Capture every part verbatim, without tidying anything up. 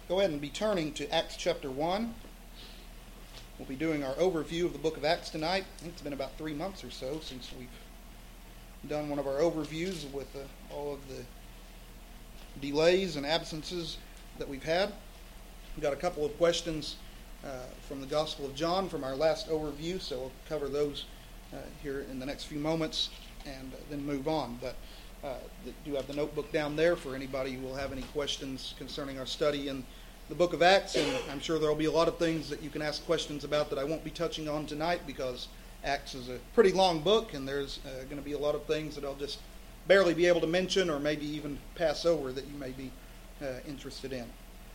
go ahead and be turning to Acts chapter one. We'll be doing our overview of the book of Acts tonight. I think it's been about three months or so since we've done one of our overviews with uh, all of the delays and absences that we've had. We've got a couple of questions uh, from the Gospel of John from our last overview, so we'll cover those uh, here in the next few moments and uh, then move on. But uh, do have the notebook down there for anybody who will have any questions concerning our study in the book of Acts, and I'm sure there will be a lot of things that you can ask questions about that I won't be touching on tonight because Acts is a pretty long book, and there's uh, going to be a lot of things that I'll just barely be able to mention or maybe even pass over that you may be uh, interested in.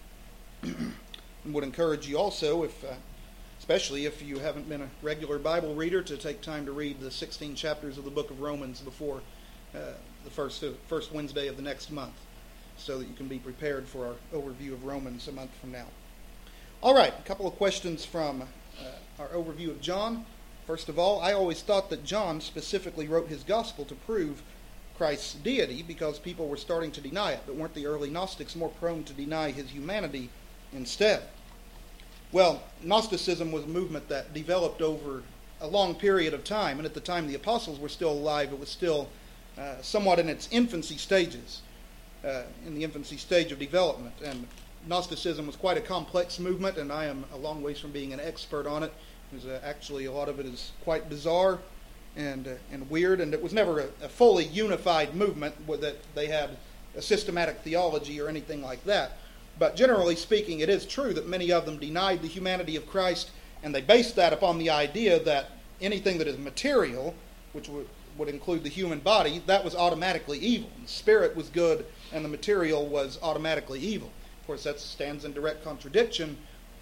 And would encourage you also, if, uh, especially if you haven't been a regular Bible reader, to take time to read the sixteen chapters of the book of Romans before uh, the first, uh, first Wednesday of the next month, so that you can be prepared for our overview of Romans a month from now. All right, a couple of questions from uh, our overview of John. First of all, I always thought that John specifically wrote his gospel to prove Christ's deity because people were starting to deny it, but weren't the early Gnostics more prone to deny his humanity instead? Well, Gnosticism was a movement that developed over a long period of time, and at the time the apostles were still alive, it was still uh, somewhat in its infancy stages. Uh, in the infancy stage of development. And Gnosticism was quite a complex movement, and I am a long ways from being an expert on it. Because, uh, actually, a lot of it is quite bizarre and uh, and weird, and it was never a, a fully unified movement where that they had a systematic theology or anything like that. But generally speaking, it is true that many of them denied the humanity of Christ, and they based that upon the idea that anything that is material, which would would include the human body, that was automatically evil. The spirit was good and the material was automatically evil. Of course, that stands in direct contradiction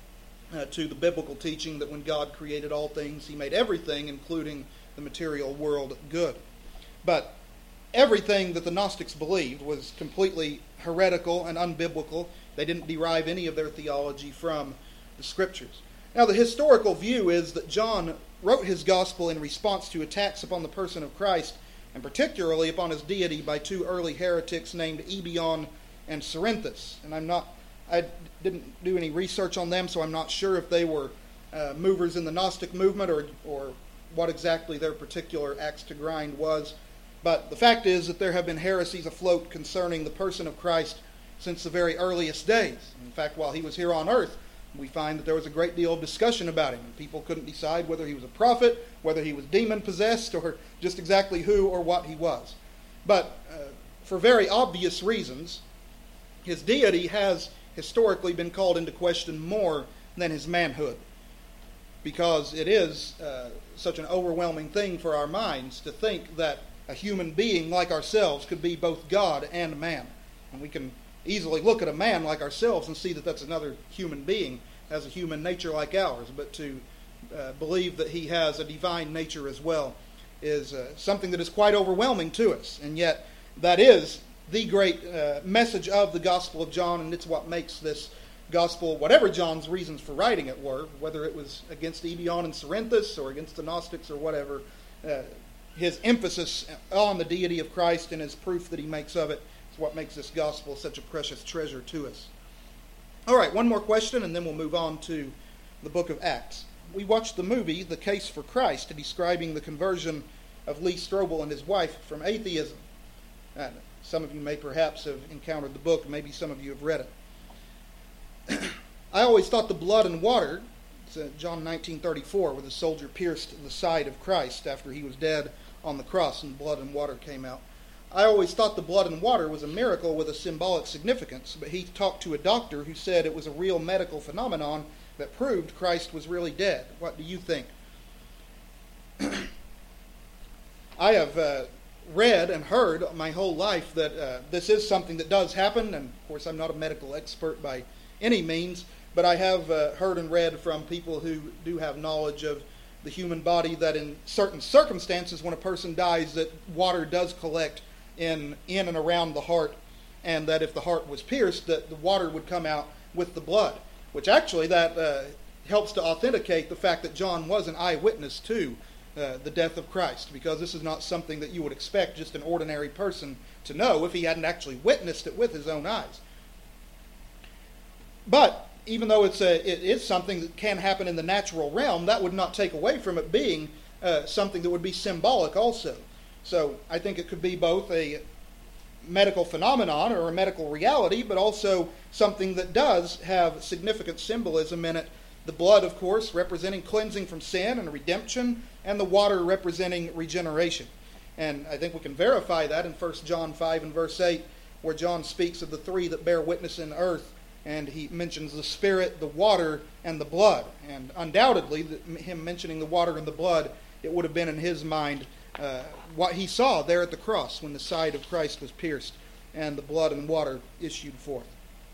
uh, to the biblical teaching that when God created all things, he made everything, including the material world, good. But everything that the Gnostics believed was completely heretical and unbiblical. They didn't derive any of their theology from the Scriptures. Now, the historical view is that John wrote his gospel in response to attacks upon the person of Christ, and particularly upon his deity by two early heretics named Ebion and Cerinthus. And I'm not, I didn't do any research on them, so I'm not sure if they were uh, movers in the Gnostic movement or, or what exactly their particular axe to grind was. But the fact is that there have been heresies afloat concerning the person of Christ since the very earliest days. In fact, while he was here on earth, we find that there was a great deal of discussion about him. People couldn't decide whether he was a prophet, whether he was demon-possessed, or just exactly who or what he was. But uh, for very obvious reasons, his deity has historically been called into question more than his manhood, because it is uh, such an overwhelming thing for our minds to think that a human being like ourselves could be both God and man. And we can easily look at a man like ourselves and see that that's another human being, has a human nature like ours. But to uh, believe that he has a divine nature as well is uh, something that is quite overwhelming to us. And yet that is the great uh, message of the Gospel of John, and it's what makes this gospel, whatever John's reasons for writing it were, whether it was against Ebion and Cerinthus or against the Gnostics or whatever, uh, his emphasis on the deity of Christ and his proof that he makes of it is what makes this gospel such a precious treasure to us. All right, one more question, and then we'll move on to the book of Acts. We watched the movie The Case for Christ, describing the conversion of Lee Strobel and his wife from atheism. And some of you may perhaps have encountered the book, maybe some of you have read it. I always thought the blood and water, it's uh, John nineteen thirty-four, where the soldier pierced the side of Christ after he was dead on the cross and blood and water came out. I always thought the blood and water was a miracle with a symbolic significance, but he talked to a doctor who said it was a real medical phenomenon that proved Christ was really dead. What do you think? I have uh, read and heard my whole life that uh, this is something that does happen, and of course I'm not a medical expert by any means, but I have uh, heard and read from people who do have knowledge of the human body that in certain circumstances when a person dies that water does collect in in and around the heart, and that if the heart was pierced that the water would come out with the blood, which actually that uh, helps to authenticate the fact that John was an eyewitness to uh, the death of Christ, because this is not something that you would expect just an ordinary person to know if he hadn't actually witnessed it with his own eyes. But even though it's a, it is something that can happen in the natural realm, that would not take away from it being uh, something that would be symbolic also. So I think it could be both a medical phenomenon or a medical reality, but also something that does have significant symbolism in it. The blood, of course, representing cleansing from sin and redemption, and the water representing regeneration. And I think we can verify that in First John five and verse eight, where John speaks of the three that bear witness in earth, and he mentions the Spirit, the water, and the blood. And undoubtedly, him mentioning the water and the blood, it would have been in his mind uh, what he saw there at the cross when the side of Christ was pierced and the blood and water issued forth.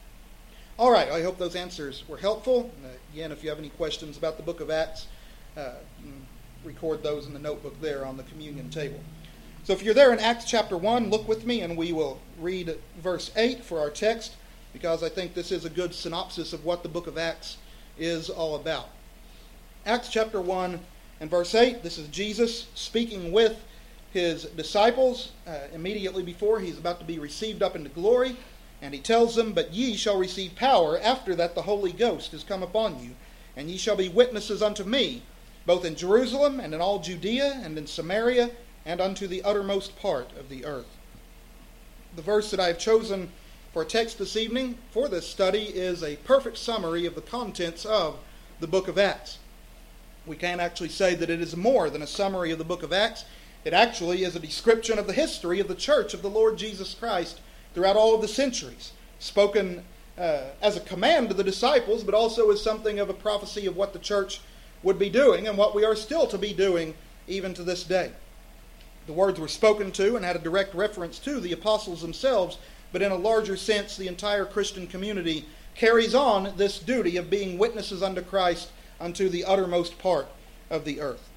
All right, I hope those answers were helpful. Uh, again, if you have any questions about the book of Acts, uh, record those in the notebook there on the communion table. So if you're there in Acts chapter one, look with me and we will read verse eight for our text, because I think this is a good synopsis of what the book of Acts is all about. Acts chapter one and verse eight, this is Jesus speaking with his disciples uh, immediately before he's about to be received up into glory. And he tells them, "But ye shall receive power after that the Holy Ghost is come upon you, and ye shall be witnesses unto me, both in Jerusalem and in all Judea and in Samaria, and unto the uttermost part of the earth." The verse that I have chosen for a text this evening for this study is a perfect summary of the contents of the book of Acts. We can actually say that it is more than a summary of the book of Acts. It actually is a description of the history of the church of the Lord Jesus Christ throughout all of the centuries, spoken uh, as a command to the disciples, but also as something of a prophecy of what the church would be doing and what we are still to be doing even to this day. The words were spoken to and had a direct reference to the apostles themselves, but in a larger sense, the entire Christian community carries on this duty of being witnesses unto Christ unto the uttermost part of the earth.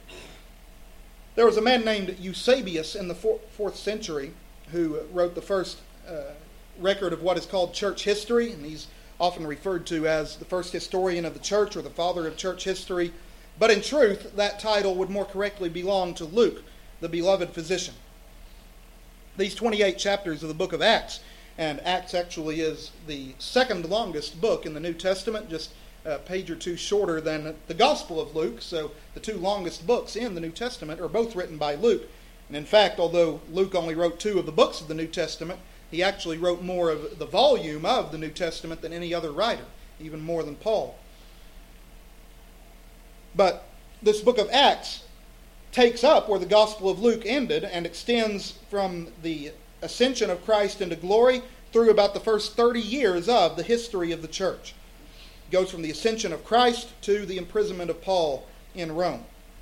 There was a man named Eusebius in the fourth century who wrote the first uh, record of what is called church history, and he's often referred to as the first historian of the church or the father of church history. But in truth, that title would more correctly belong to Luke, the beloved physician. These twenty-eight chapters of the book of Acts, and Acts actually is the second longest book in the New Testament, just a page or two shorter than the Gospel of Luke, so the two longest books in the New Testament are both written by Luke. And in fact, although Luke only wrote two of the books of the New Testament, he actually wrote more of the volume of the New Testament than any other writer, even more than Paul. But this book of Acts takes up where the Gospel of Luke ended and extends from the ascension of Christ into glory through about the first thirty years of the history of the church. It goes from the ascension of Christ to the imprisonment of Paul in Rome.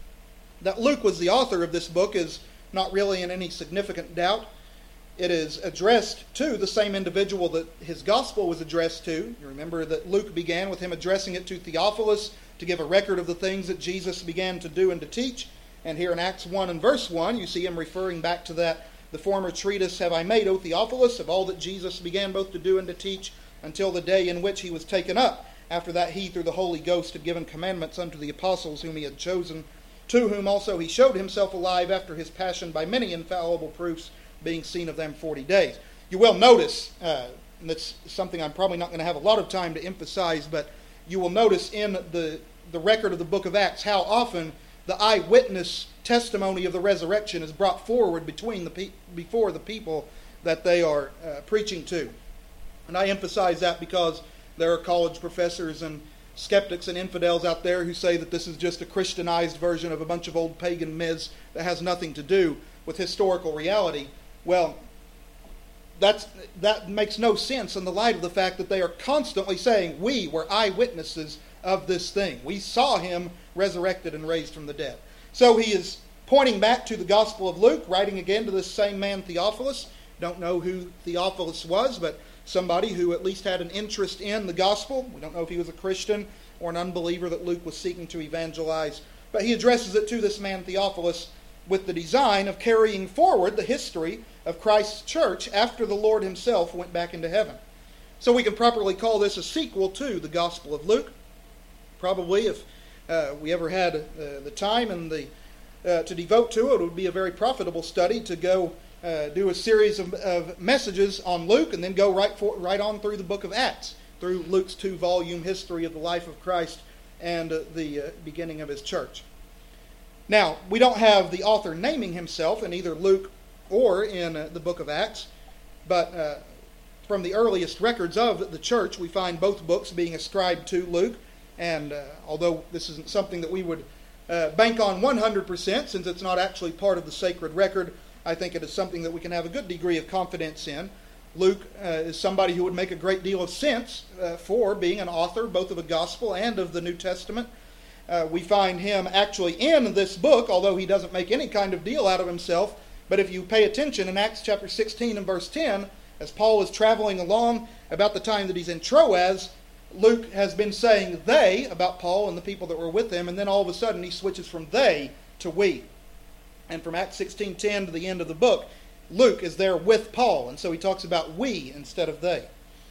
That Luke was the author of this book is not really in any significant doubt. It is addressed to the same individual that his gospel was addressed to. You remember that Luke began with him addressing it to Theophilus to give a record of the things that Jesus began to do and to teach. And here in Acts one and verse one, you see him referring back to that, "The former treatise have I made, O Theophilus, of all that Jesus began both to do and to teach, until the day in which he was taken up. After that he, through the Holy Ghost, had given commandments unto the apostles whom he had chosen, to whom also he showed himself alive after his passion by many infallible proofs, being seen of them forty days." You will notice, uh, and that's something I'm probably not going to have a lot of time to emphasize, but you will notice in the, the record of the book of Acts how often the eyewitness testimony of the resurrection is brought forward between the pe- before the people that they are uh, preaching to. And I emphasize that because there are college professors and skeptics and infidels out there who say that this is just a Christianized version of a bunch of old pagan myths that has nothing to do with historical reality. Well, that's, that makes no sense in the light of the fact that they are constantly saying, we were eyewitnesses of this thing. We saw him resurrected and raised from the dead. So he is pointing back to the Gospel of Luke, writing again to this same man Theophilus. Don't know who Theophilus was, but somebody who at least had an interest in the gospel. We don't know if he was a Christian or an unbeliever that Luke was seeking to evangelize. But he addresses it to this man Theophilus with the design of carrying forward the history of Christ's church after the Lord himself went back into heaven. So we can properly call this a sequel to the Gospel of Luke. Probably if uh, we ever had uh, the time and the uh, to devote to it, it would be a very profitable study to go Uh, do a series of, of messages on Luke and then go right for, right on through the book of Acts through Luke's two-volume history of the life of Christ and uh, the uh, beginning of his church. Now, we don't have the author naming himself in either Luke or in uh, the book of Acts, but uh, from the earliest records of the church, we find both books being ascribed to Luke. And uh, although this isn't something that we would uh, bank on one hundred percent, since it's not actually part of the sacred record, I think it is something that we can have a good degree of confidence in. Luke uh, is somebody who would make a great deal of sense uh, for being an author both of the Gospel and of the New Testament. Uh, we find him actually in this book, although he doesn't make any kind of deal out of himself. But if you pay attention in Acts chapter sixteen and verse ten, as Paul is traveling along about the time that he's in Troas, Luke has been saying they about Paul and the people that were with him, and then all of a sudden he switches from they to we. And from Acts sixteen ten to the end of the book, Luke is there with Paul, and so he talks about we instead of they.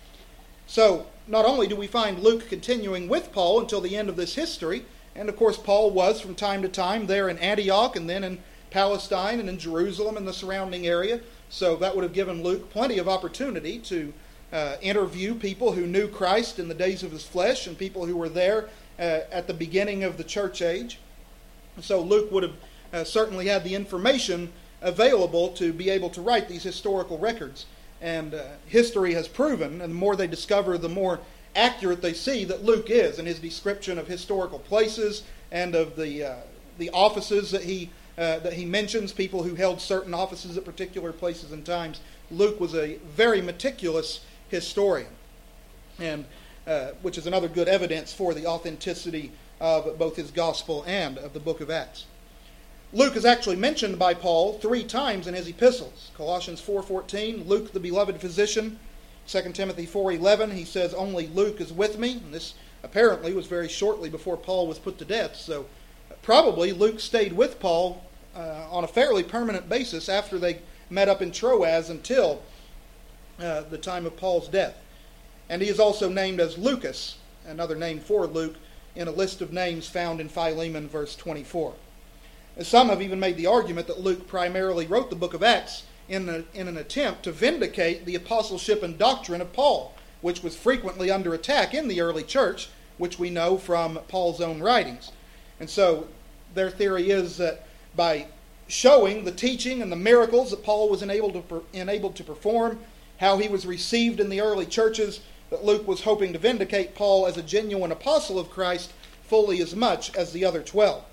So not only do we find Luke continuing with Paul until the end of this history, and of course Paul was from time to time there in Antioch and then in Palestine and in Jerusalem and the surrounding area, so that would have given Luke plenty of opportunity to uh, interview people who knew Christ in the days of his flesh and people who were there uh, at the beginning of the church age. So Luke would have uh, certainly had the information available to be able to write these historical records. And uh, history has proven, and the more they discover, the more accurate they see that Luke is in his description of historical places and of the uh, the offices that he uh, that he mentions, people who held certain offices at particular places and times. Luke was a very meticulous historian, and uh, which is another good evidence for the authenticity of both his gospel and of the book of Acts. Luke is actually mentioned by Paul three times in his epistles. Colossians four fourteen, Luke the beloved physician. Second Timothy four eleven, he says, only Luke is with me. And this apparently was very shortly before Paul was put to death. So probably Luke stayed with Paul uh, on a fairly permanent basis after they met up in Troas until uh, the time of Paul's death. And he is also named as Lucas, another name for Luke, in a list of names found in Philemon verse twenty-four. Some have even made the argument that Luke primarily wrote the book of Acts in, a, in an attempt to vindicate the apostleship and doctrine of Paul, which was frequently under attack in the early church, which we know from Paul's own writings. And so their theory is that by showing the teaching and the miracles that Paul was enabled to, per, enabled to perform, how he was received in the early churches, that Luke was hoping to vindicate Paul as a genuine apostle of Christ fully as much as the other twelve.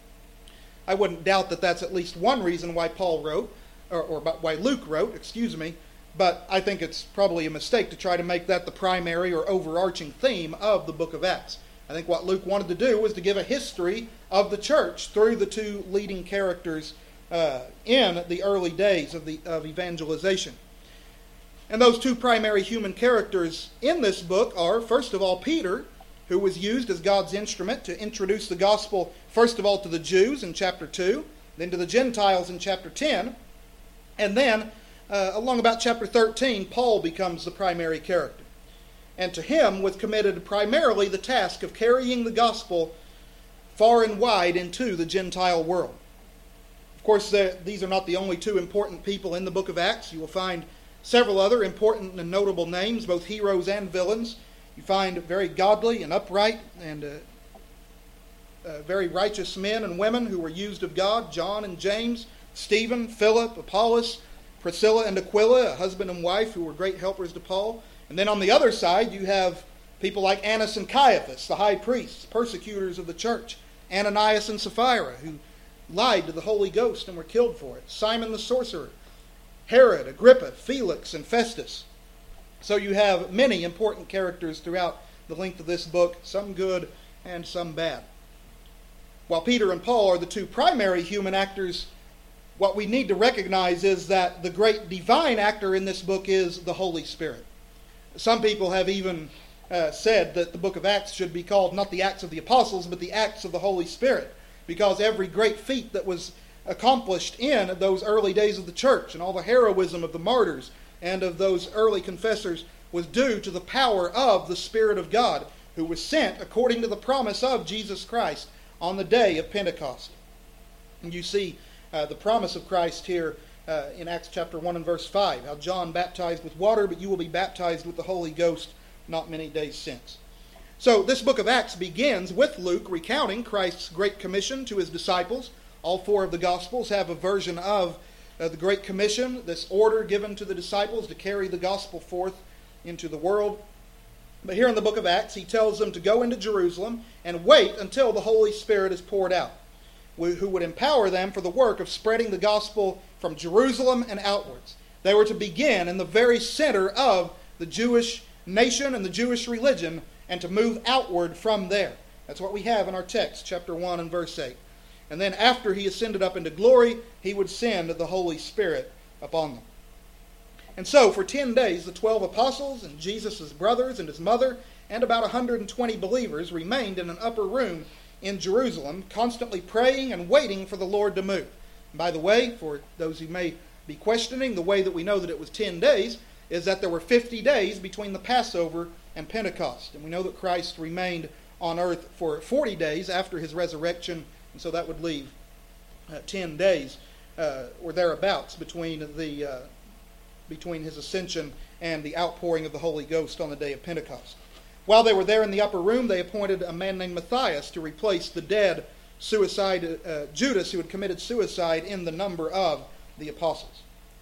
I wouldn't doubt that that's at least one reason why Paul wrote, or, or why Luke wrote, excuse me, but I think it's probably a mistake to try to make that the primary or overarching theme of the book of Acts. I think what Luke wanted to do was to give a history of the church through the two leading characters uh, in the early days of, the, of evangelization. And those two primary human characters in this book are, first of all, Peter, who was used as God's instrument to introduce the gospel, first of all, to the Jews in chapter two, then to the Gentiles in chapter ten, and then, uh, along about chapter thirteen, Paul becomes the primary character. And to him was committed primarily the task of carrying the gospel far and wide into the Gentile world. Of course, these are not the only two important people in the book of Acts. You will find several other important and notable names, both heroes and villains. You find very godly and upright and uh, uh, very righteous men and women who were used of God. John and James, Stephen, Philip, Apollos, Priscilla and Aquila, a husband and wife who were great helpers to Paul. And then on the other side, you have people like Annas and Caiaphas, the high priests, persecutors of the church. Ananias and Sapphira, who lied to the Holy Ghost and were killed for it. Simon the sorcerer. Herod, Agrippa, Felix, and Festus. So you have many important characters throughout the length of this book, some good and some bad. While Peter and Paul are the two primary human actors, what we need to recognize is that the great divine actor in this book is the Holy Spirit. Some people have even uh, said that the book of Acts should be called not the Acts of the Apostles, but the Acts of the Holy Spirit, because every great feat that was accomplished in those early days of the church and all the heroism of the martyrs and of those early confessors was due to the power of the Spirit of God, who was sent according to the promise of Jesus Christ on the day of Pentecost. And you see uh, the promise of Christ here uh, in Acts chapter one and verse five, how John baptized with water, but you will be baptized with the Holy Ghost not many days since. So this book of Acts begins with Luke recounting Christ's Great Commission to his disciples. All four of the Gospels have a version of uh, the Great Commission, this order given to the disciples to carry the gospel forth into the world. But here in the book of Acts, he tells them to go into Jerusalem and wait until the Holy Spirit is poured out, who would empower them for the work of spreading the gospel from Jerusalem and outwards. They were to begin in the very center of the Jewish nation and the Jewish religion and to move outward from there. That's what we have in our text, chapter one and verse eight. And then after he ascended up into glory, he would send the Holy Spirit upon them. And so for ten days, the twelve apostles and Jesus' brothers and his mother and about one hundred twenty believers remained in an upper room in Jerusalem, constantly praying and waiting for the Lord to move. And by the way, for those who may be questioning, the way that we know that it was ten days is that there were fifty days between the Passover and Pentecost. And we know that Christ remained on earth for forty days after his resurrection, and so that would leave uh, ten days uh, or thereabouts between the uh, between his ascension and the outpouring of the Holy Ghost on the day of Pentecost. While they were there in the upper room, they appointed a man named Matthias to replace the dead suicide uh, Judas, who had committed suicide in the number of the apostles.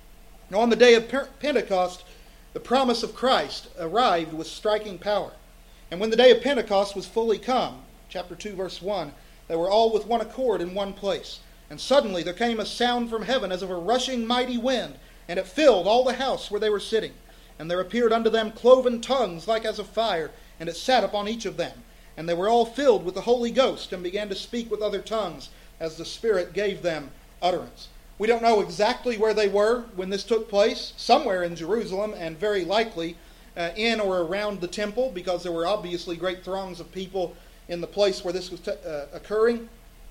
Now on the day of Pentecost, the promise of Christ arrived with striking power. And when the day of Pentecost was fully come, chapter two, verse one, they were all with one accord in one place. And suddenly there came a sound from heaven as of a rushing mighty wind, and it filled all the house where they were sitting. And there appeared unto them cloven tongues like as of fire, and it sat upon each of them. And they were all filled with the Holy Ghost, and began to speak with other tongues, as the Spirit gave them utterance. We don't know exactly where they were when this took place, somewhere in Jerusalem, and very likely uh, in or around the temple, because there were obviously great throngs of people in the place where this was t- uh, occurring.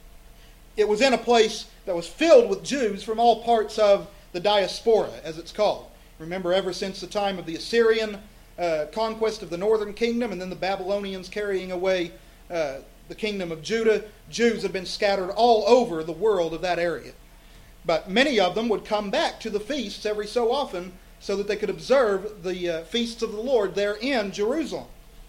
It was in a place that was filled with Jews from all parts of the diaspora, as it's called. Remember, ever since the time of the Assyrian uh, conquest of the northern kingdom, and then the Babylonians carrying away uh, the kingdom of Judah, Jews had been scattered all over the world of that area. But many of them would come back to the feasts every so often so that they could observe the uh, feasts of the Lord there in Jerusalem.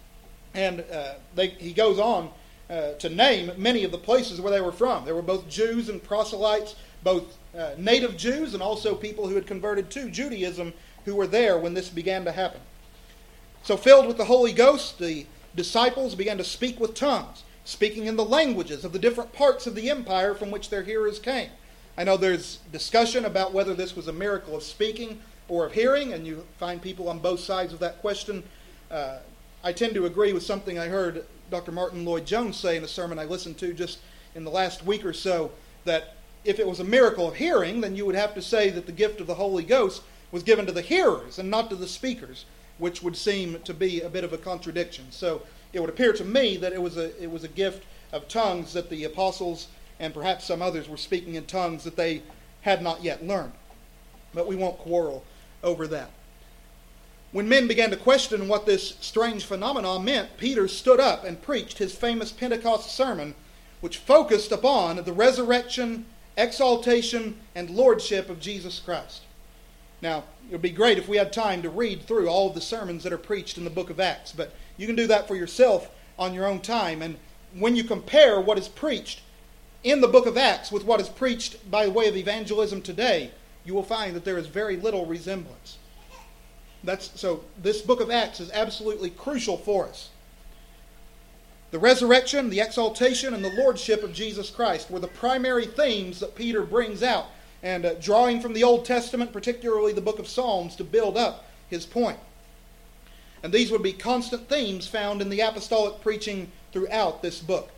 And uh, they, he goes on uh, to name many of the places where they were from. There were both Jews and proselytes, both uh, native Jews and also people who had converted to Judaism who were there when this began to happen. So filled with the Holy Ghost, the disciples began to speak with tongues, speaking in the languages of the different parts of the empire from which their hearers came. I know there's discussion about whether this was a miracle of speaking or of hearing, and you find people on both sides of that question. Uh, I tend to agree with something I heard Doctor Martin Lloyd-Jones say in a sermon I listened to just in the last week or so, that if it was a miracle of hearing, then you would have to say that the gift of the Holy Ghost was given to the hearers and not to the speakers, which would seem to be a bit of a contradiction. So it would appear to me that it was a it was a gift of tongues that the apostles and perhaps some others were speaking in tongues that they had not yet learned. But we won't quarrel over that. When men began to question what this strange phenomenon meant, Peter stood up and preached his famous Pentecost sermon, which focused upon the resurrection, exaltation, and lordship of Jesus Christ. Now, it would be great if we had time to read through all of the sermons that are preached in the book of Acts, but you can do that for yourself on your own time. And when you compare what is preached in the book of Acts with what is preached by way of evangelism today, you will find that there is very little resemblance. That's so this book of Acts is absolutely crucial for us. The resurrection, the exaltation, and the lordship of Jesus Christ were the primary themes that Peter brings out, and uh, drawing from the Old Testament, particularly the book of Psalms, to build up his point. And these would be constant themes found in the apostolic preaching throughout this book.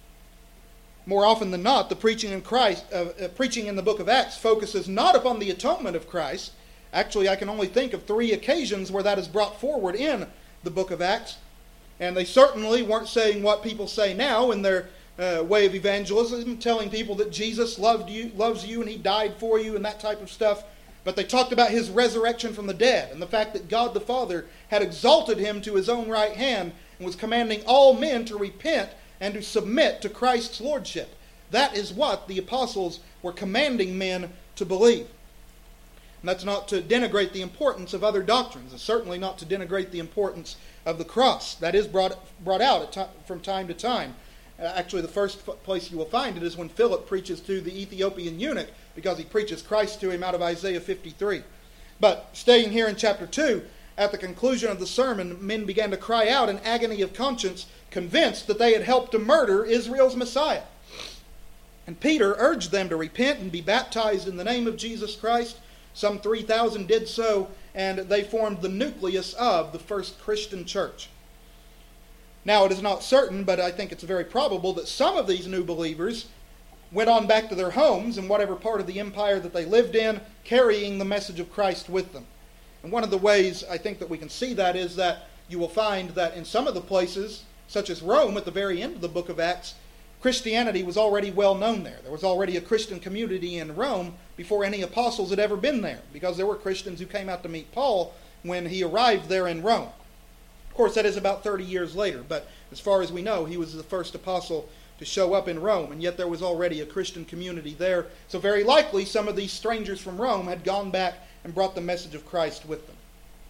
More often than not, the preaching in Christ, uh, uh, preaching in the book of Acts focuses not upon the atonement of Christ. Actually, I can only think of three occasions where that is brought forward in the book of Acts. And they certainly weren't saying what people say now in their uh, way of evangelism, telling people that Jesus loved you, loves you and he died for you and that type of stuff. But they talked about his resurrection from the dead and the fact that God the Father had exalted him to his own right hand and was commanding all men to repent and to submit to Christ's lordship. That is what the apostles were commanding men to believe. And that's not to denigrate the importance of other doctrines. It's certainly not to denigrate the importance of the cross. That is brought, brought out at t- from time to time. Uh, actually, the first f- place you will find it is when Philip preaches to the Ethiopian eunuch, because he preaches Christ to him out of Isaiah fifty-three. But staying here in chapter two, at the conclusion of the sermon, men began to cry out in agony of conscience, convinced that they had helped to murder Israel's Messiah. And Peter urged them to repent and be baptized in the name of Jesus Christ. Some three thousand did so, and they formed the nucleus of the first Christian church. Now, it is not certain, but I think it's very probable that some of these new believers went on back to their homes in whatever part of the empire that they lived in, carrying the message of Christ with them. And one of the ways I think that we can see that is that you will find that in some of the places, such as Rome at the very end of the book of Acts, Christianity was already well known there. There was already a Christian community in Rome before any apostles had ever been there, because there were Christians who came out to meet Paul when he arrived there in Rome. Of course, that is about thirty years later, but as far as we know, he was the first apostle to show up in Rome, and yet there was already a Christian community there. So very likely some of these strangers from Rome had gone back and brought the message of Christ with them.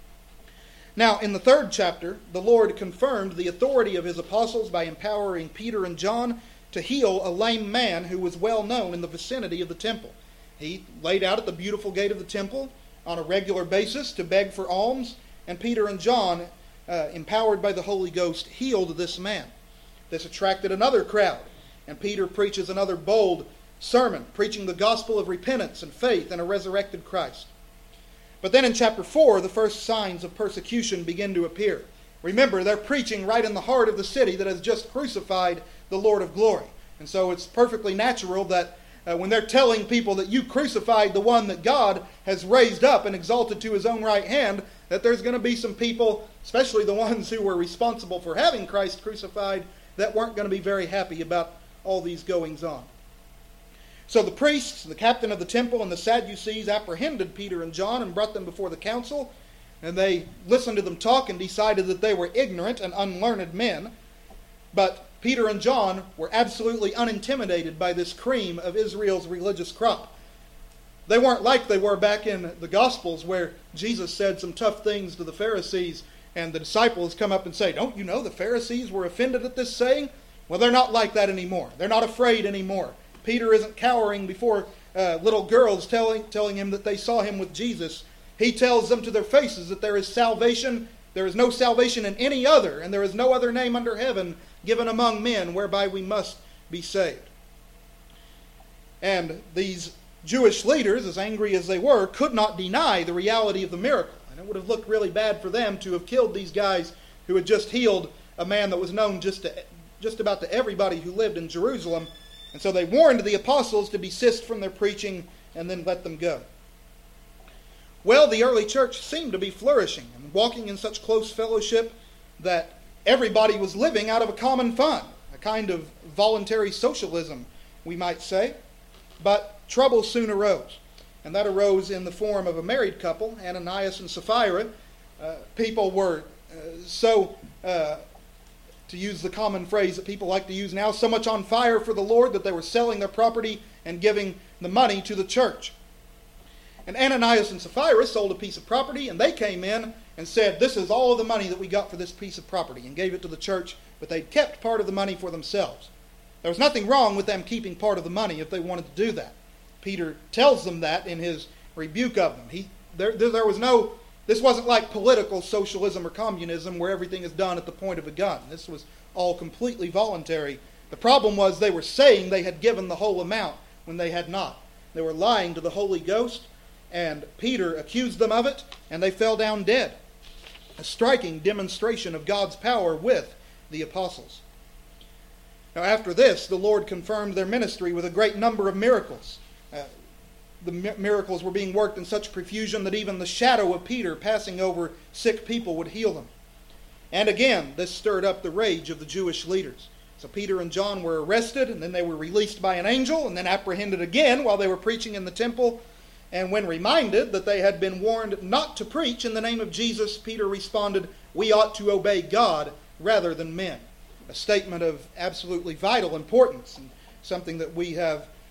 Now, in the third chapter, the Lord confirmed the authority of his apostles by empowering Peter and John to heal a lame man who was well known in the vicinity of the temple. He laid out at the beautiful gate of the temple on a regular basis to beg for alms, and Peter and John, uh, empowered by the Holy Ghost, healed this man. This attracted another crowd, and Peter preaches another bold sermon, preaching the gospel of repentance and faith in a resurrected Christ. But then in chapter four, the first signs of persecution begin to appear. Remember, they're preaching right in the heart of the city that has just crucified the Lord of glory. And so it's perfectly natural that uh, when they're telling people that you crucified the one that God has raised up and exalted to his own right hand, that there's going to be some people, especially the ones who were responsible for having Christ crucified, that weren't going to be very happy about all these goings on. So the priests, the captain of the temple, and the Sadducees apprehended Peter and John and brought them before the council. And they listened to them talk and decided that they were ignorant and unlearned men. But Peter and John were absolutely unintimidated by this cream of Israel's religious crop. They weren't like they were back in the Gospels, where Jesus said some tough things to the Pharisees, and the disciples come up and say, "Don't you know the Pharisees were offended at this saying?" Well, they're not like that anymore. They're not afraid anymore. Peter isn't cowering before uh, little girls telling, telling him that they saw him with Jesus. He tells them to their faces that there is salvation. There is no salvation in any other, and there is no other name under heaven given among men whereby we must be saved. And these Jewish leaders, as angry as they were, could not deny the reality of the miracle. And it would have looked really bad for them to have killed these guys who had just healed a man that was known just to, just about to everybody who lived in Jerusalem. And so they warned the apostles to desist from their preaching and then let them go. Well, the early church seemed to be flourishing and walking in such close fellowship that everybody was living out of a common fund, a kind of voluntary socialism, we might say. But trouble soon arose, and that arose in the form of a married couple, Ananias and Sapphira. Uh, people were uh, so, uh, to use the common phrase that people like to use now, so much on fire for the Lord that they were selling their property and giving the money to the church. And Ananias and Sapphira sold a piece of property, and they came in and said, "This is all of the money that we got for this piece of property," and gave it to the church, but they'd kept part of the money for themselves. There was nothing wrong with them keeping part of the money if they wanted to do that. Peter tells them that in his rebuke of them. He, there, there, there was no, this wasn't like political socialism or communism where everything is done at the point of a gun. This was all completely voluntary. The problem was they were saying they had given the whole amount when they had not. They were lying to the Holy Ghost, and Peter accused them of it, and they fell down dead. A striking demonstration of God's power with the apostles. Now after this, the Lord confirmed their ministry with a great number of miracles. Uh, the mi- miracles were being worked in such profusion that even the shadow of Peter passing over sick people would heal them. And again, this stirred up the rage of the Jewish leaders. So Peter and John were arrested, and then they were released by an angel, and then apprehended again while they were preaching in the temple. And when reminded that they had been warned not to preach in the name of Jesus, Peter responded, "We ought to obey God rather than men." A statement of absolutely vital importance, and something that we have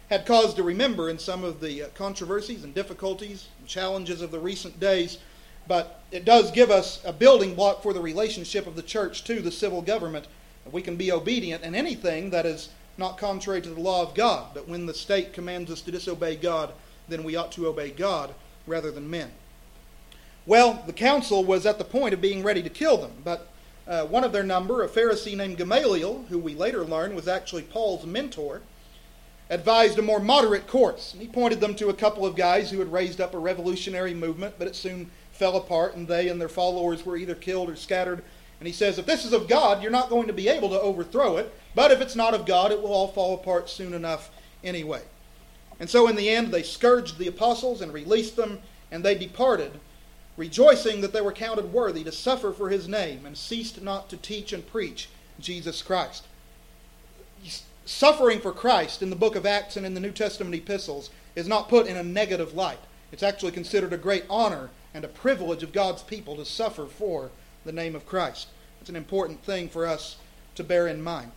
had cause to remember in some of the controversies and difficulties and challenges of the recent days, but it does give us a building block for the relationship of the church to the civil government. We can be obedient in anything that is not contrary to the law of God, but when the state commands us to disobey God, then we ought to obey God rather than men. Well, the council was at the point of being ready to kill them, but uh, one of their number, a Pharisee named Gamaliel, who we later learned was actually Paul's mentor, advised a more moderate course. And he pointed them to a couple of guys who had raised up a revolutionary movement, but it soon fell apart, and they and their followers were either killed or scattered. And he says, if this is of God, you're not going to be able to overthrow it, but if it's not of God, it will all fall apart soon enough anyway. And so in the end, they scourged the apostles and released them, and they departed, rejoicing that they were counted worthy to suffer for his name, and ceased not to teach and preach Jesus Christ. Suffering for Christ in the book of Acts and in the New Testament epistles is not put in a negative light. It's actually considered a great honor and a privilege of God's people to suffer for the name of Christ. It's an important thing for us to bear in mind.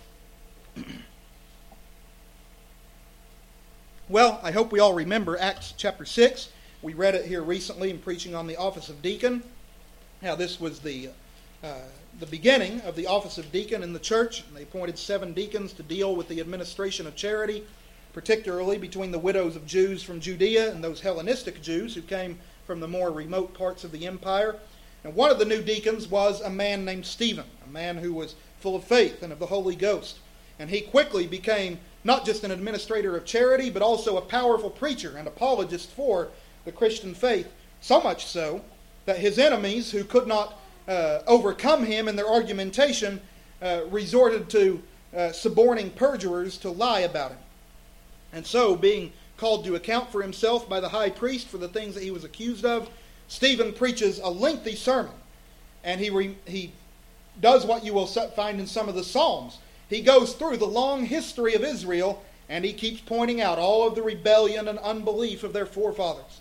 Well, I hope we all remember Acts chapter six. We read it here recently in preaching on the office of deacon. Now, this was the uh, the beginning of the office of deacon in the church. They appointed seven deacons to deal with the administration of charity, particularly between the widows of Jews from Judea and those Hellenistic Jews who came from the more remote parts of the empire. And one of the new deacons was a man named Stephen, a man who was full of faith and of the Holy Ghost. And he quickly became not just an administrator of charity, but also a powerful preacher and apologist for the Christian faith, so much so that his enemies, who could not uh, overcome him in their argumentation, uh, resorted to uh, suborning perjurers to lie about him. And so, being called to account for himself by the high priest for the things that he was accused of, Stephen preaches a lengthy sermon, and he re- he does what you will find in some of the Psalms. He goes through the long history of Israel, and he keeps pointing out all of the rebellion and unbelief of their forefathers.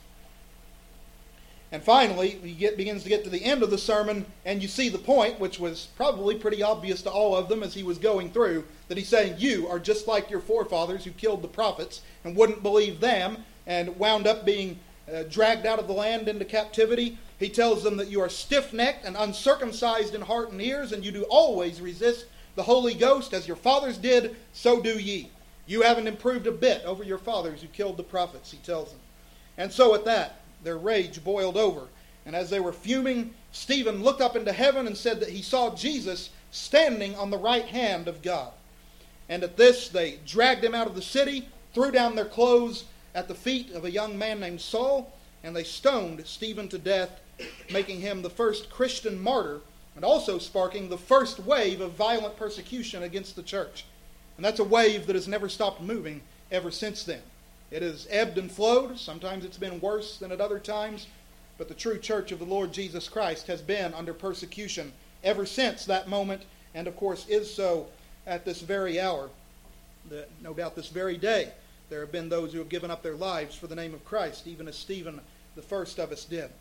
And finally, he get, begins to get to the end of the sermon, and you see the point, which was probably pretty obvious to all of them as he was going through, that he's saying, you are just like your forefathers who killed the prophets and wouldn't believe them and wound up being uh, dragged out of the land into captivity. He tells them that you are stiff-necked and uncircumcised in heart and ears, and you do always resist the Holy Ghost, as your fathers did, so do ye. You haven't improved a bit over your fathers who killed the prophets, he tells them. And so at that, their rage boiled over. And as they were fuming, Stephen looked up into heaven and said that he saw Jesus standing on the right hand of God. And at this, they dragged him out of the city, threw down their clothes at the feet of a young man named Saul, and they stoned Stephen to death, making him the first Christian martyr, and also sparking the first wave of violent persecution against the church. And that's a wave that has never stopped moving ever since then. It has ebbed and flowed. Sometimes it's been worse than at other times. But the true church of the Lord Jesus Christ has been under persecution ever since that moment, and of course is so at this very hour. The, no doubt this very day, there have been those who have given up their lives for the name of Christ, even as Stephen, the first of us, did.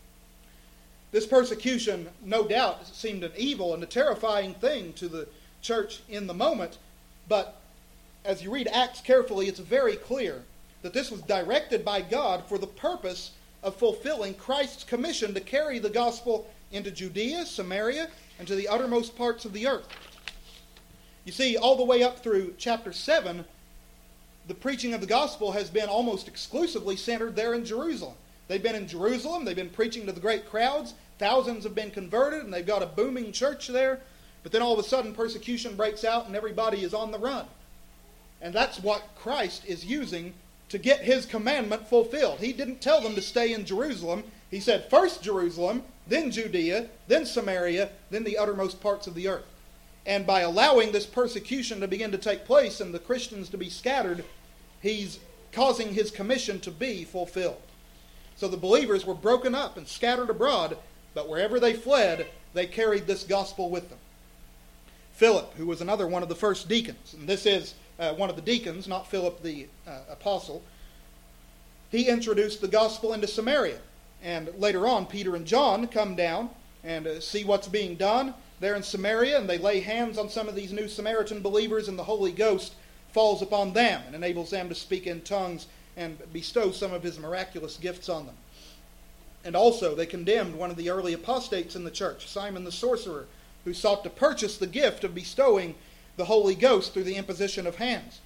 This persecution, no doubt, seemed an evil and a terrifying thing to the church in the moment, but as you read Acts carefully, it's very clear that this was directed by God for the purpose of fulfilling Christ's commission to carry the gospel into Judea, Samaria, and to the uttermost parts of the earth. You see, all the way up through chapter seven, the preaching of the gospel has been almost exclusively centered there in Jerusalem. They've been in Jerusalem, they've been preaching to the great crowds, thousands have been converted, and they've got a booming church there. But then all of a sudden persecution breaks out and everybody is on the run. And that's what Christ is using to get his commandment fulfilled. He didn't tell them to stay in Jerusalem. He said first Jerusalem, then Judea, then Samaria, then the uttermost parts of the earth. And by allowing this persecution to begin to take place and the Christians to be scattered, he's causing his commission to be fulfilled. So the believers were broken up and scattered abroad, but wherever they fled, they carried this gospel with them. Philip, who was another one of the first deacons, and this is uh, one of the deacons, not Philip the uh, apostle, he introduced the gospel into Samaria. And later on, Peter and John come down and uh, see what's being done there in Samaria, and they lay hands on some of these new Samaritan believers, and the Holy Ghost falls upon them and enables them to speak in tongues and bestow some of his miraculous gifts on them. And also they condemned one of the early apostates in the church, Simon the sorcerer, who sought to purchase the gift of bestowing the Holy Ghost through the imposition of hands.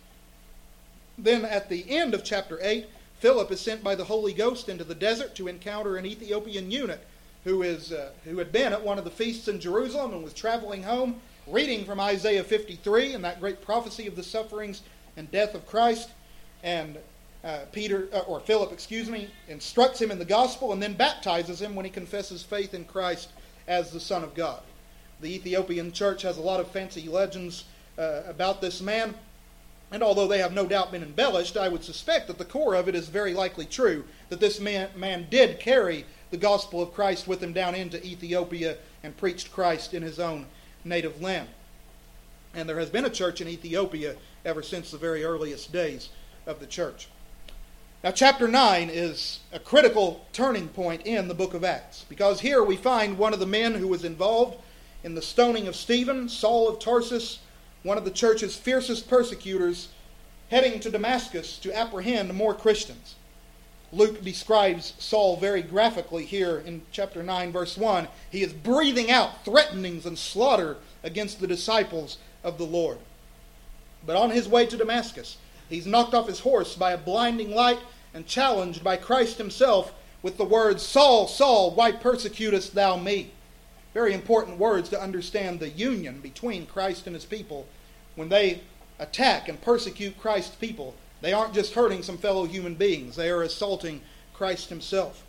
Then at the end of chapter eight, Philip is sent by the Holy Ghost into the desert to encounter an Ethiopian eunuch who is uh, who had been at one of the feasts in Jerusalem and was traveling home, reading from Isaiah fifty-three and that great prophecy of the sufferings and death of Christ. And uh, Peter, uh, or Philip, excuse me, instructs him in the gospel and then baptizes him when he confesses faith in Christ as the Son of God. The Ethiopian church has a lot of fancy legends uh, about this man. And although they have no doubt been embellished, I would suspect that the core of it is very likely true, that this man, man did carry the gospel of Christ with him down into Ethiopia and preached Christ in his own native land. And there has been a church in Ethiopia ever since the very earliest days of the church. Now chapter nine is a critical turning point in the book of Acts, because here we find one of the men who was involved in the stoning of Stephen, Saul of Tarsus, one of the church's fiercest persecutors, heading to Damascus to apprehend more Christians. Luke describes Saul very graphically here in chapter nine, verse one. He is breathing out threatenings and slaughter against the disciples of the Lord. But on his way to Damascus, he's knocked off his horse by a blinding light and challenged by Christ himself with the words, "Saul, Saul, why persecutest thou me?" Very important words to understand the union between Christ and his people. When they attack and persecute Christ's people, they aren't just hurting some fellow human beings. They are assaulting Christ himself.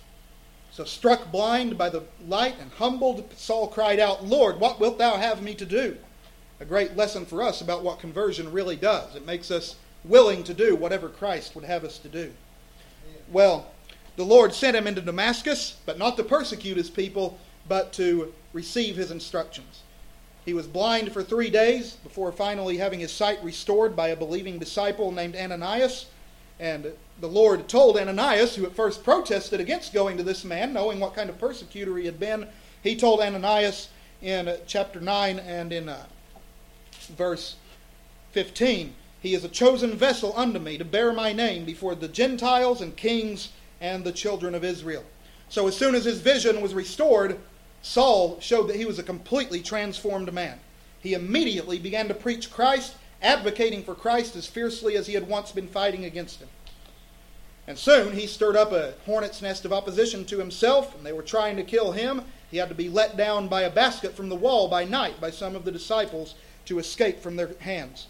So struck blind by the light and humbled, Saul cried out, "Lord, what wilt thou have me to do?" A great lesson for us about what conversion really does. It makes us willing to do whatever Christ would have us to do. Well, the Lord sent him into Damascus, but not to persecute his people, but to receive his instructions. He was blind for three days before finally having his sight restored by a believing disciple named Ananias. And the Lord told Ananias, who at first protested against going to this man, knowing what kind of persecutor he had been, he told Ananias in chapter nine and in uh, verse fifteen, "He is a chosen vessel unto me to bear my name before the Gentiles and kings and the children of Israel." So as soon as his vision was restored, Saul showed that he was a completely transformed man. He immediately began to preach Christ, advocating for Christ as fiercely as he had once been fighting against him. And soon he stirred up a hornet's nest of opposition to himself, and they were trying to kill him. He had to be let down by a basket from the wall by night by some of the disciples to escape from their hands.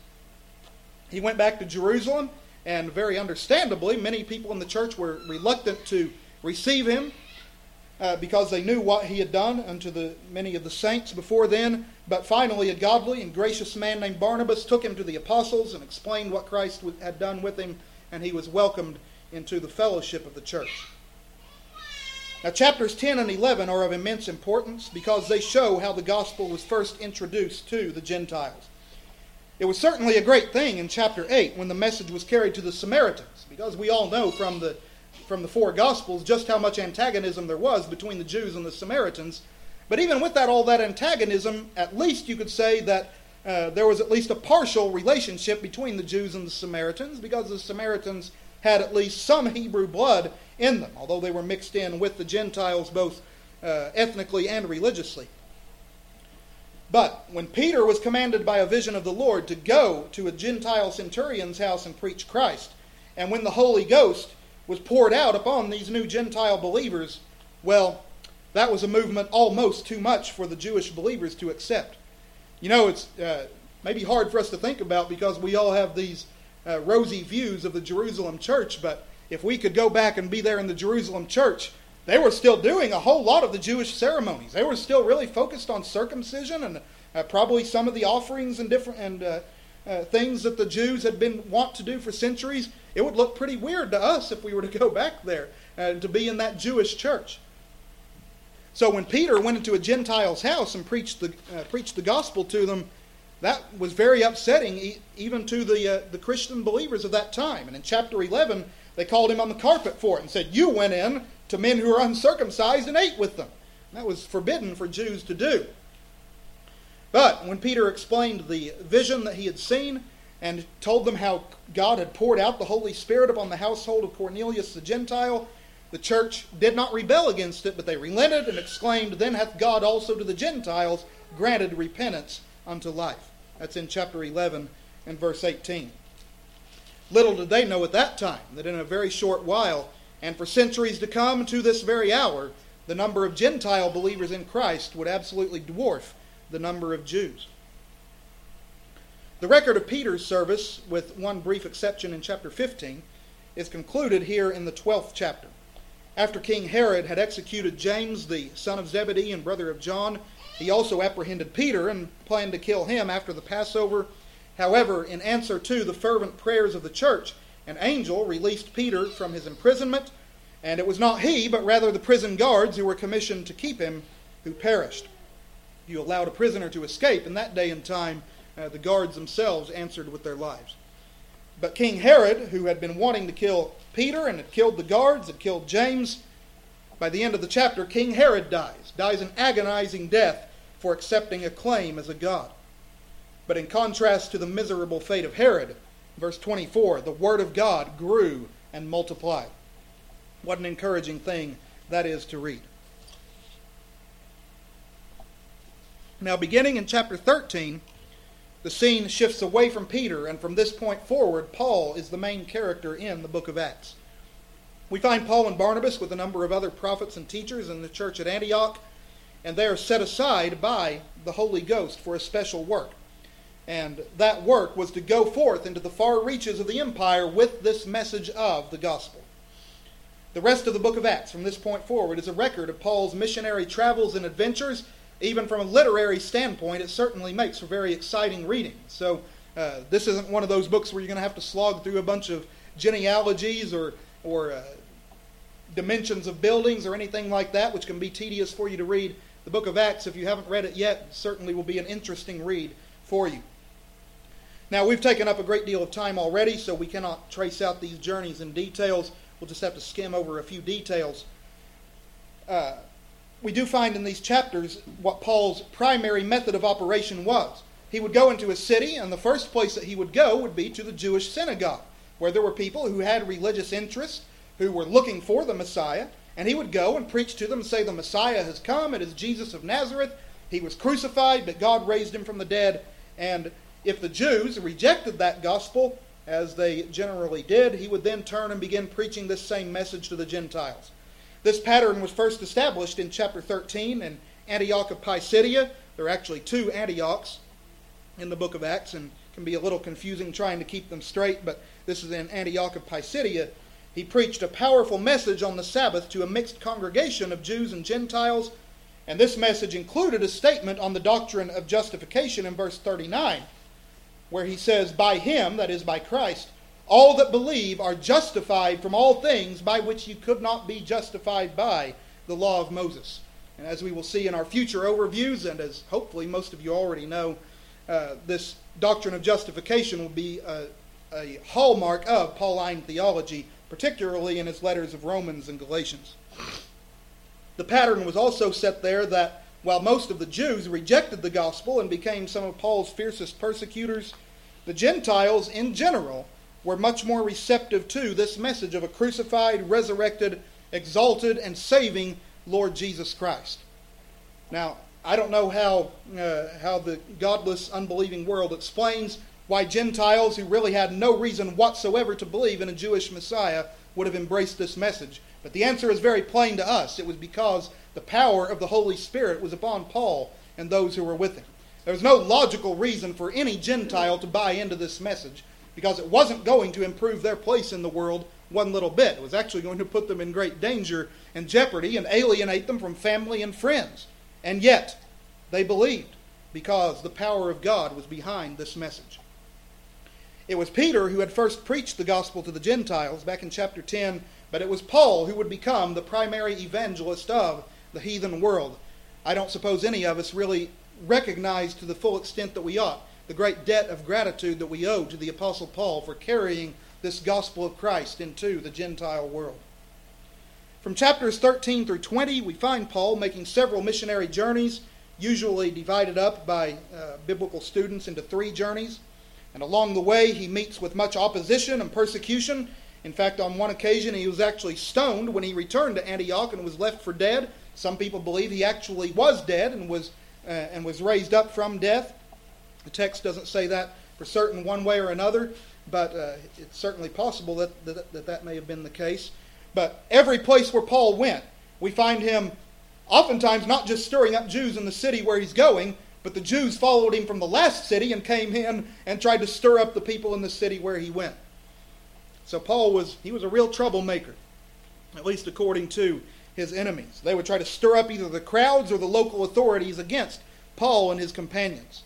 He went back to Jerusalem, and very understandably, many people in the church were reluctant to receive him, Uh, because they knew what he had done unto the many of the saints before then. But finally a godly and gracious man named Barnabas took him to the apostles and explained what Christ had done with him, and he was welcomed into the fellowship of the church. Now chapters ten and eleven are of immense importance because they show how the gospel was first introduced to the Gentiles. It was certainly a great thing in chapter eight when the message was carried to the Samaritans, because we all know from the from the four Gospels just how much antagonism there was between the Jews and the Samaritans. But even with that, all that antagonism, at least you could say that uh, there was at least a partial relationship between the Jews and the Samaritans, because the Samaritans had at least some Hebrew blood in them, although they were mixed in with the Gentiles both uh, ethnically and religiously. But when Peter was commanded by a vision of the Lord to go to a Gentile centurion's house and preach Christ, and when the Holy Ghost was poured out upon these new Gentile believers, well, that was a movement almost too much for the Jewish believers to accept. You know, it's uh, maybe hard for us to think about because we all have these uh, rosy views of the Jerusalem church, but if we could go back and be there in the Jerusalem church, they were still doing a whole lot of the Jewish ceremonies. They were still really focused on circumcision and uh, probably some of the offerings and different and uh, uh, things that the Jews had been wont to do for centuries. It would look pretty weird to us if we were to go back there and to be in that Jewish church. So when Peter went into a Gentile's house and preached the uh, preached the gospel to them, that was very upsetting e- even to the uh, the Christian believers of that time. And in chapter eleven, they called him on the carpet for it and said, "You went in to men who are uncircumcised and ate with them." And that was forbidden for Jews to do. But when Peter explained the vision that he had seen, and told them how God had poured out the Holy Spirit upon the household of Cornelius the Gentile. The church did not rebel against it, but they relented and exclaimed, "Then hath God also to the Gentiles granted repentance unto life." That's in chapter eleven and verse eighteen. Little did they know at that time that in a very short while, and for centuries to come to this very hour, the number of Gentile believers in Christ would absolutely dwarf the number of Jews. The record of Peter's service, with one brief exception in chapter fifteen, is concluded here in the twelfth chapter. After King Herod had executed James, the son of Zebedee and brother of John, he also apprehended Peter and planned to kill him after the Passover. However, in answer to the fervent prayers of the church, an angel released Peter from his imprisonment, and it was not he, but rather the prison guards who were commissioned to keep him, who perished. You allowed a prisoner to escape in that day and time, uh, the guards themselves answered with their lives. But King Herod, who had been wanting to kill Peter and had killed the guards, had killed James, by the end of the chapter, King Herod dies, dies an agonizing death for accepting a claim as a god. But in contrast to the miserable fate of Herod, verse twenty-four, the word of God grew and multiplied. What an encouraging thing that is to read. Now, beginning in chapter thirteen, the scene shifts away from Peter, and from this point forward, Paul is the main character in the book of Acts. We find Paul and Barnabas with a number of other prophets and teachers in the church at Antioch, and they are set aside by the Holy Ghost for a special work. And that work was to go forth into the far reaches of the empire with this message of the gospel. The rest of the book of Acts from this point forward is a record of Paul's missionary travels and adventures. Even from a literary standpoint, it certainly makes for very exciting reading. So uh, this isn't one of those books where you're going to have to slog through a bunch of genealogies or, or uh, dimensions of buildings or anything like that, which can be tedious for you to read. The book of Acts, if you haven't read it yet, certainly will be an interesting read for you. Now, we've taken up a great deal of time already, so we cannot trace out these journeys in details. We'll just have to skim over a few details. Uh, we do find in these chapters what Paul's primary method of operation was. He would go into a city, and the first place that he would go would be to the Jewish synagogue, where there were people who had religious interests, who were looking for the Messiah, and he would go and preach to them and say, the Messiah has come, it is Jesus of Nazareth, he was crucified, but God raised him from the dead. And if the Jews rejected that gospel, as they generally did, he would then turn and begin preaching this same message to the Gentiles. This pattern was first established in chapter thirteen in Antioch of Pisidia. There are actually two Antiochs in the book of Acts, and it can be a little confusing trying to keep them straight, but this is in Antioch of Pisidia. He preached a powerful message on the Sabbath to a mixed congregation of Jews and Gentiles, and this message included a statement on the doctrine of justification in verse thirty-nine, where he says, by him, that is by Christ, all that believe are justified from all things by which you could not be justified by the law of Moses. And as we will see in our future overviews, and as hopefully most of you already know, uh, this doctrine of justification will be a, a hallmark of Pauline theology, particularly in his letters of Romans and Galatians. The pattern was also set there that while most of the Jews rejected the gospel and became some of Paul's fiercest persecutors, the Gentiles in general were much more receptive to this message of a crucified, resurrected, exalted, and saving Lord Jesus Christ. Now, I don't know how, uh, how the godless, unbelieving world explains why Gentiles who really had no reason whatsoever to believe in a Jewish Messiah would have embraced this message. But the answer is very plain to us. It was because the power of the Holy Spirit was upon Paul and those who were with him. There was no logical reason for any Gentile to buy into this message, because it wasn't going to improve their place in the world one little bit. It was actually going to put them in great danger and jeopardy and alienate them from family and friends. And yet, they believed, because the power of God was behind this message. It was Peter who had first preached the gospel to the Gentiles back in chapter ten, but it was Paul who would become the primary evangelist of the heathen world. I don't suppose any of us really recognize to the full extent that we ought the great debt of gratitude that we owe to the Apostle Paul for carrying this gospel of Christ into the Gentile world. From chapters thirteen through twenty, we find Paul making several missionary journeys, usually divided up by uh, biblical students into three journeys. And along the way, he meets with much opposition and persecution. In fact, on one occasion, he was actually stoned when he returned to Antioch and was left for dead. Some people believe he actually was dead and was uh, and was raised up from death. The text doesn't say that for certain one way or another, but uh, it's certainly possible that, that that that may have been the case. But every place where Paul went, we find him oftentimes not just stirring up Jews in the city where he's going, but the Jews followed him from the last city and came in and tried to stir up the people in the city where he went. So Paul was he was a real troublemaker, at least according to his enemies. They would try to stir up either the crowds or the local authorities against Paul and his companions.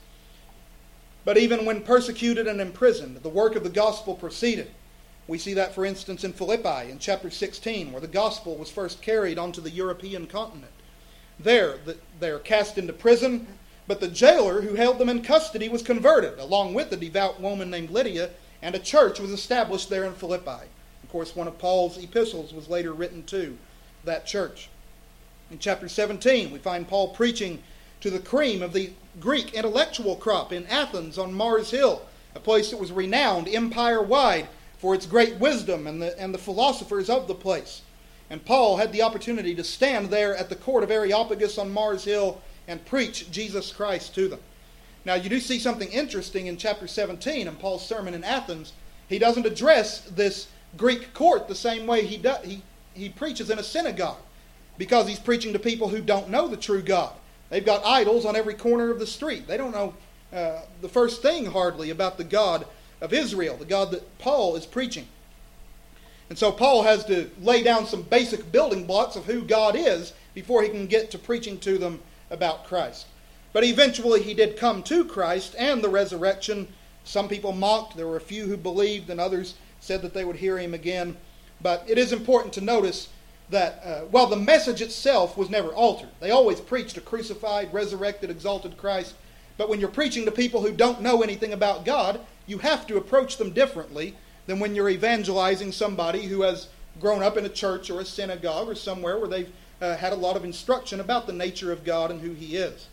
But even when persecuted and imprisoned, the work of the gospel proceeded. We see that, for instance, in Philippi in chapter sixteen, where the gospel was first carried onto the European continent. There, they are cast into prison, but the jailer who held them in custody was converted, along with a devout woman named Lydia, and a church was established there in Philippi. Of course, one of Paul's epistles was later written to that church. In chapter seventeen, we find Paul preaching to the cream of the Greek intellectual crop in Athens on Mars Hill, a place that was renowned empire-wide for its great wisdom and the, and the philosophers of the place. And Paul had the opportunity to stand there at the court of Areopagus on Mars Hill and preach Jesus Christ to them. Now, you do see something interesting in chapter seventeen in Paul's sermon in Athens. He doesn't address this Greek court the same way he, do, he, he preaches in a synagogue, because he's preaching to people who don't know the true God. They've got idols on every corner of the street. They don't know uh, the first thing hardly about the God of Israel, the God that Paul is preaching. And so Paul has to lay down some basic building blocks of who God is before he can get to preaching to them about Christ. But eventually he did come to Christ and the resurrection. Some people mocked. There were a few who believed, and others said that they would hear him again. But it is important to notice that uh, while the message itself was never altered, they always preached a crucified, resurrected, exalted Christ. But when you're preaching to people who don't know anything about God, you have to approach them differently than when you're evangelizing somebody who has grown up in a church or a synagogue or somewhere where they've uh, had a lot of instruction about the nature of God and who He is.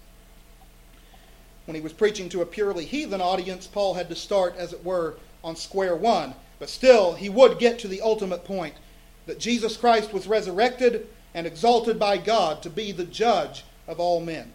When he was preaching to a purely heathen audience, Paul had to start, as it were, on square one. But still, he would get to the ultimate point, that Jesus Christ was resurrected and exalted by God to be the judge of all men.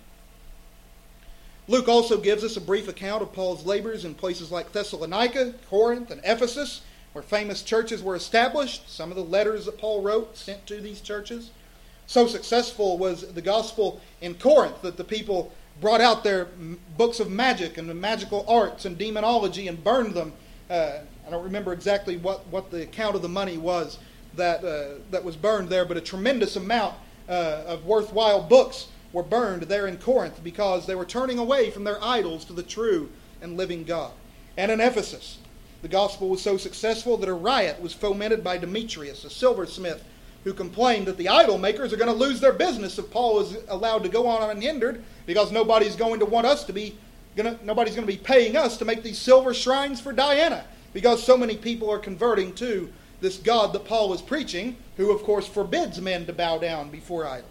Luke also gives us a brief account of Paul's labors in places like Thessalonica, Corinth, and Ephesus, where famous churches were established. Some of the letters that Paul wrote sent to these churches. So successful was the gospel in Corinth that the people brought out their books of magic and the magical arts and demonology and burned them. Uh, I don't remember exactly what, what the account of the money was that uh, that was burned there, but a tremendous amount uh, of worthwhile books were burned there in Corinth because they were turning away from their idols to the true and living God. And in Ephesus, the gospel was so successful that a riot was fomented by Demetrius, a silversmith, who complained that the idol makers are going to lose their business if Paul is allowed to go on unhindered, because nobody's going to want us to be, gonna, nobody's going to be paying us to make these silver shrines for Diana, because so many people are converting to this God that Paul is preaching, who of course forbids men to bow down before idols.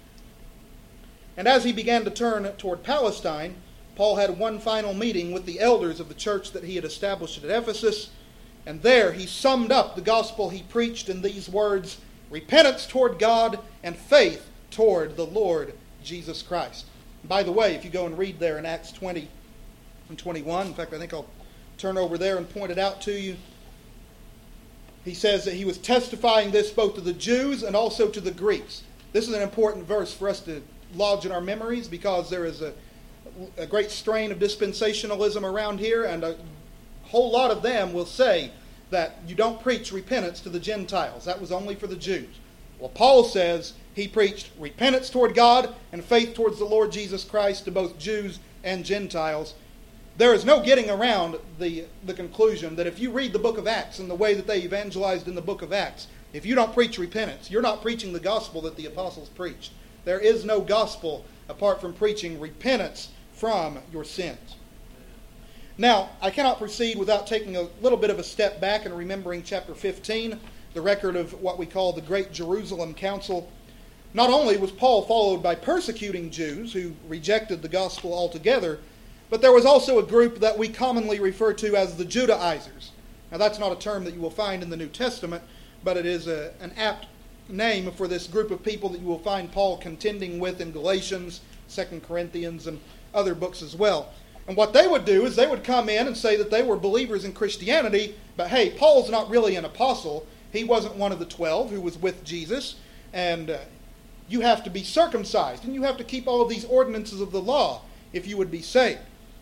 And as he began to turn toward Palestine, Paul had one final meeting with the elders of the church that he had established at Ephesus, and there he summed up the gospel he preached in these words: repentance toward God and faith toward the Lord Jesus Christ. And by the way, if you go and read there in Acts twenty and twenty-one, in fact, I think I'll turn over there and point it out to you. He says that he was testifying this both to the Jews and also to the Greeks. This is an important verse for us to lodge in our memories, because there is a, a great strain of dispensationalism around here, and a whole lot of them will say that you don't preach repentance to the Gentiles. That was only for the Jews. Well, Paul says he preached repentance toward God and faith towards the Lord Jesus Christ to both Jews and Gentiles. There is no getting around the, the conclusion that if you read the book of Acts and the way that they evangelized in the book of Acts, if you don't preach repentance, you're not preaching the gospel that the apostles preached. There is no gospel apart from preaching repentance from your sins. Now, I cannot proceed without taking a little bit of a step back and remembering chapter fifteen, the record of what we call the Great Jerusalem Council. Not only was Paul followed by persecuting Jews who rejected the gospel altogether, But there was also a group that we commonly refer to as the Judaizers. Now that's not a term that you will find in the New Testament, but it is a, an apt name for this group of people that you will find Paul contending with in Galatians, Second Corinthians, and other books as well. And what they would do is they would come in and say that they were believers in Christianity, but hey, Paul's not really an apostle. He wasn't one of the twelve who was with Jesus, and uh, you have to be circumcised, and you have to keep all of these ordinances of the law if you would be saved.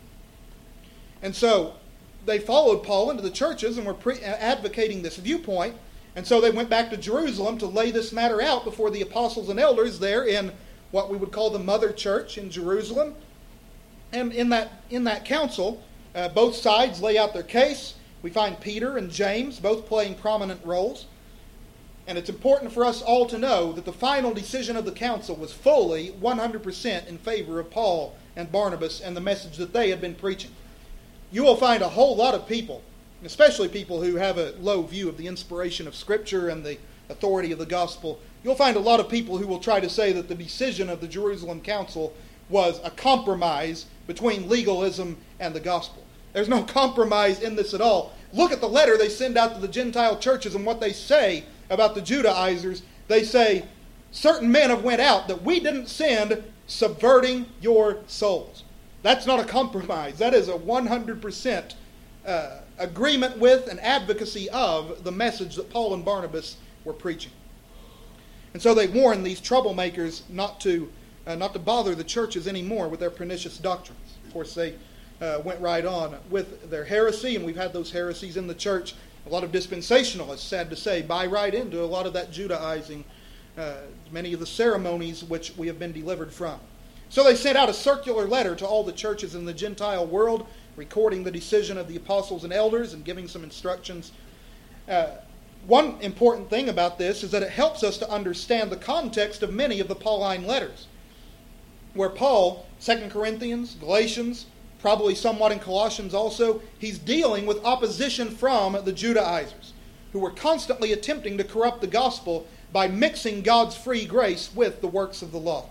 And so they followed Paul into the churches and were pre- advocating this viewpoint, and so they went back to Jerusalem to lay this matter out before the apostles and elders there in what we would call the mother church in Jerusalem. And in that in that council, uh, both sides lay out their case. We find Peter and James both playing prominent roles. And it's important for us all to know that the final decision of the council was fully one hundred percent in favor of Paul and Barnabas and the message that they had been preaching. You will find a whole lot of people, especially people who have a low view of the inspiration of Scripture and the authority of the gospel. You'll find a lot of people who will try to say that the decision of the Jerusalem council was a compromise between legalism and the gospel. There's no compromise in this at all. Look at the letter they send out to the Gentile churches and what they say about the Judaizers. They say, certain men have went out that we didn't send, subverting your souls. That's not a compromise. That is a one hundred percent uh, agreement with and advocacy of the message that Paul and Barnabas were preaching. And so they warn these troublemakers not to uh, not to bother the churches anymore with their pernicious doctrines. Of course, they uh, went right on with their heresy, and we've had those heresies in the church. A lot of dispensationalists, sad to say, buy right into a lot of that Judaizing, uh, many of the ceremonies which we have been delivered from. So they sent out a circular letter to all the churches in the Gentile world, recording the decision of the apostles and elders and giving some instructions. Uh, one important thing about this is that it helps us to understand the context of many of the Pauline letters, where Paul, Second Corinthians, Galatians, probably somewhat in Colossians also, he's dealing with opposition from the Judaizers, who were constantly attempting to corrupt the gospel by mixing God's free grace with the works of the law.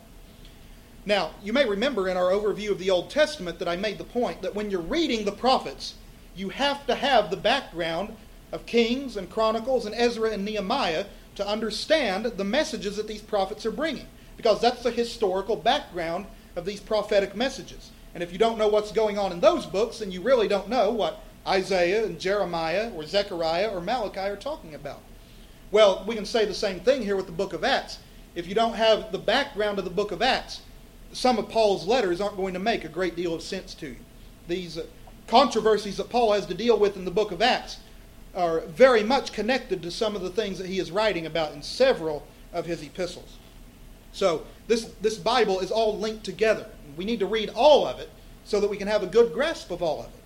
Now, you may remember in our overview of the Old Testament that I made the point that when you're reading the prophets, you have to have the background of Kings and Chronicles and Ezra and Nehemiah to understand the messages that these prophets are bringing, because that's the historical background of these prophetic messages. And if you don't know what's going on in those books, then you really don't know what Isaiah and Jeremiah or Zechariah or Malachi are talking about. Well, we can say the same thing here with the book of Acts. If you don't have the background of the book of Acts, some of Paul's letters aren't going to make a great deal of sense to you. These uh, controversies that Paul has to deal with in the book of Acts are very much connected to some of the things that he is writing about in several of his epistles. So this, this Bible is all linked together. We need to read all of it so that we can have a good grasp of all of it.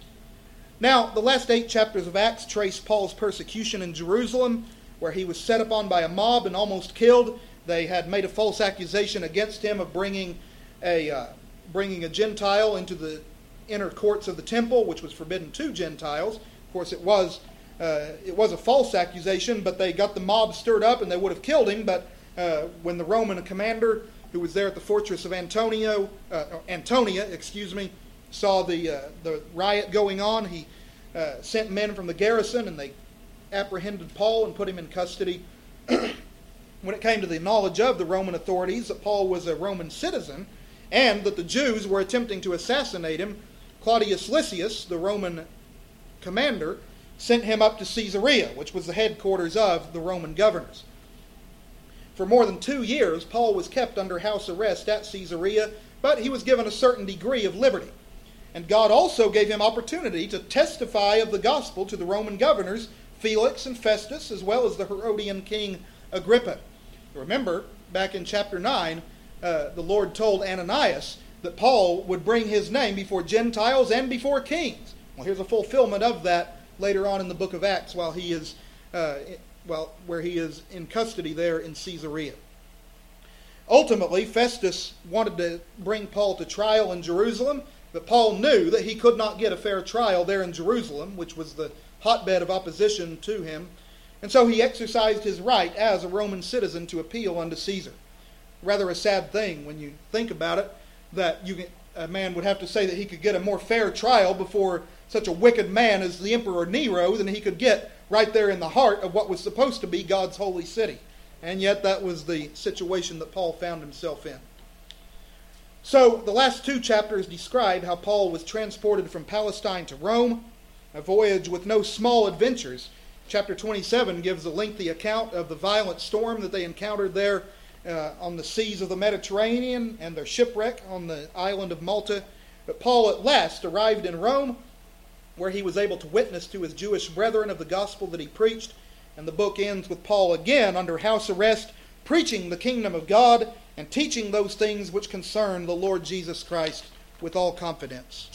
Now, the last eight chapters of Acts trace Paul's persecution in Jerusalem, where he was set upon by a mob and almost killed. They had made a false accusation against him of bringing a uh, bringing a Gentile into the inner courts of the temple, which was forbidden to Gentiles. Of course, it was uh, it was a false accusation, but they got the mob stirred up and they would have killed him. But uh, when the Roman commander, who was there at the fortress of Antonio, uh, Antonia, excuse me, saw the uh, the riot going on, he uh, sent men from the garrison and they apprehended Paul and put him in custody. When it came to the knowledge of the Roman authorities that Paul was a Roman citizen and that the Jews were attempting to assassinate him, Claudius Lysias, the Roman commander, sent him up to Caesarea, which was the headquarters of the Roman governors. For more than two years, Paul was kept under house arrest at Caesarea, but he was given a certain degree of liberty. And God also gave him opportunity to testify of the gospel to the Roman governors, Felix and Festus, as well as the Herodian king Agrippa. Remember, back in chapter nine, uh, the Lord told Ananias that Paul would bring his name before Gentiles and before kings. Well, here's a fulfillment of that later on in the book of Acts, while he is, uh, well, where he is in custody there in Caesarea. Ultimately, Festus wanted to bring Paul to trial in Jerusalem, but Paul knew that he could not get a fair trial there in Jerusalem, which was the hotbed of opposition to him. And so he exercised his right as a Roman citizen to appeal unto Caesar. Rather a sad thing when you think about it, that you can, a man would have to say that he could get a more fair trial before such a wicked man as the Emperor Nero than he could get right there in the heart of what was supposed to be God's holy city. And yet that was the situation that Paul found himself in. So the last two chapters describe how Paul was transported from Palestine to Rome, a voyage with no small adventures. Chapter twenty-seven gives a lengthy account of the violent storm that they encountered there uh, on the seas of the Mediterranean and their shipwreck on the island of Malta. But Paul at last arrived in Rome, where he was able to witness to his Jewish brethren of the gospel that he preached. And the book ends with Paul again under house arrest, preaching the kingdom of God and teaching those things which concern the Lord Jesus Christ with all confidence.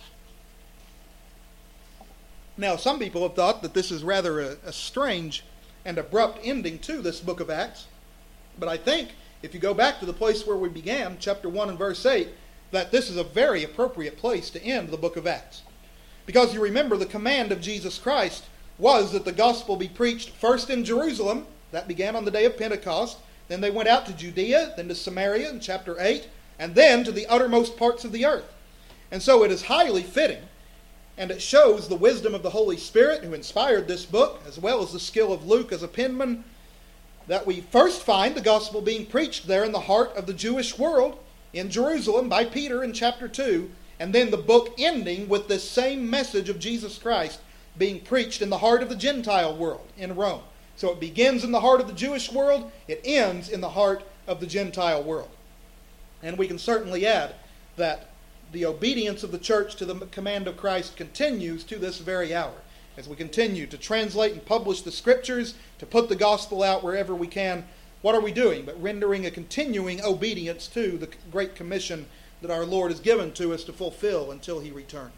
Now, some people have thought that this is rather a, a strange and abrupt ending to this book of Acts. But I think, if you go back to the place where we began, chapter one and verse eight, that this is a very appropriate place to end the book of Acts. Because you remember the command of Jesus Christ was that the gospel be preached first in Jerusalem. That began on the day of Pentecost. Then they went out to Judea, then to Samaria in chapter eight, and then to the uttermost parts of the earth. And so it is highly fitting, and it shows the wisdom of the Holy Spirit who inspired this book, as well as the skill of Luke as a penman, that we first find the gospel being preached there in the heart of the Jewish world, in Jerusalem, by Peter in chapter two, and then the book ending with this same message of Jesus Christ being preached in the heart of the Gentile world in Rome. So it begins in the heart of the Jewish world, it ends in the heart of the Gentile world. And we can certainly add that the obedience of the church to the command of Christ continues to this very hour, as we continue to translate and publish the Scriptures, to put the gospel out wherever we can. What are we doing but rendering a continuing obedience to the Great Commission that our Lord has given to us to fulfill until He returns?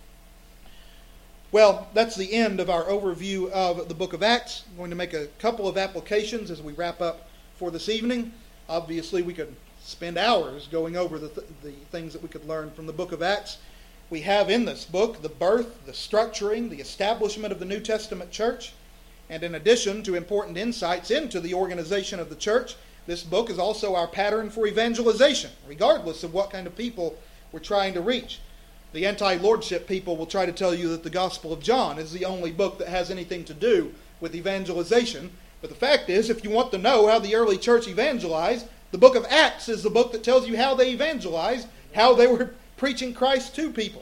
Well, that's the end of our overview of the book of Acts. I'm going to make a couple of applications as we wrap up for this evening. Obviously, we could spend hours going over the, th- the things that we could learn from the book of Acts. We have in this book the birth, the structuring, the establishment of the New Testament church. And in addition to important insights into the organization of the church, this book is also our pattern for evangelization, regardless of what kind of people we're trying to reach. The anti-lordship people will try to tell you that the Gospel of John is the only book that has anything to do with evangelization. But the fact is, if you want to know how the early church evangelized, the book of Acts is the book that tells you how they evangelized, how they were preaching Christ to people.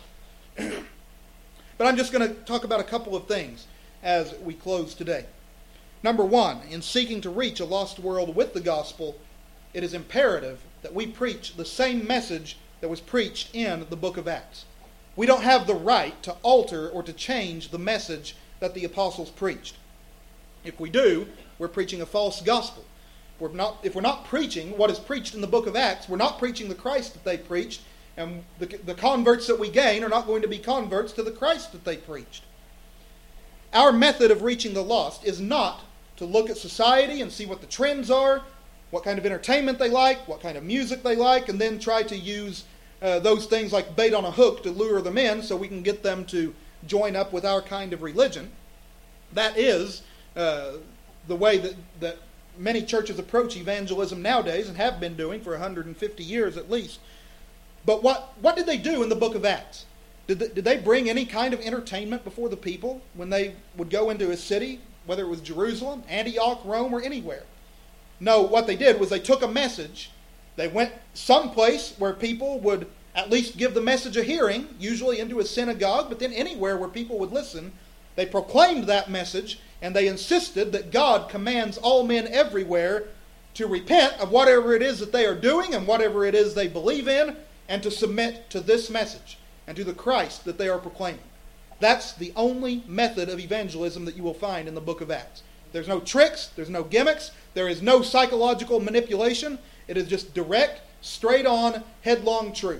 But I'm just going to talk about a couple of things as we close today. Number one, in seeking to reach a lost world with the gospel, it is imperative that we preach the same message that was preached in the book of Acts. We don't have the right to alter or to change the message that the apostles preached. If we do, we're preaching a false gospel. We're not, if we're not preaching what is preached in the book of Acts, we're not preaching the Christ that they preached, and the, the converts that we gain are not going to be converts to the Christ that they preached. Our method of reaching the lost is not to look at society and see what the trends are, what kind of entertainment they like, what kind of music they like, and then try to use uh, those things like bait on a hook to lure them in so we can get them to join up with our kind of religion. That is uh, the way that, that many churches approach evangelism nowadays and have been doing for one hundred fifty years at least. But what, what did they do in the book of Acts? Did they, did they bring any kind of entertainment before the people when they would go into a city, whether it was Jerusalem, Antioch, Rome, or anywhere? No, what they did was they took a message. They went someplace where people would at least give the message a hearing, usually into a synagogue, but then anywhere where people would listen. They proclaimed that message, and they insisted that God commands all men everywhere to repent of whatever it is that they are doing and whatever it is they believe in, and to submit to this message and to the Christ that they are proclaiming. That's the only method of evangelism that you will find in the book of Acts. There's no tricks, there's no gimmicks, there is no psychological manipulation. It is just direct, straight on, headlong truth.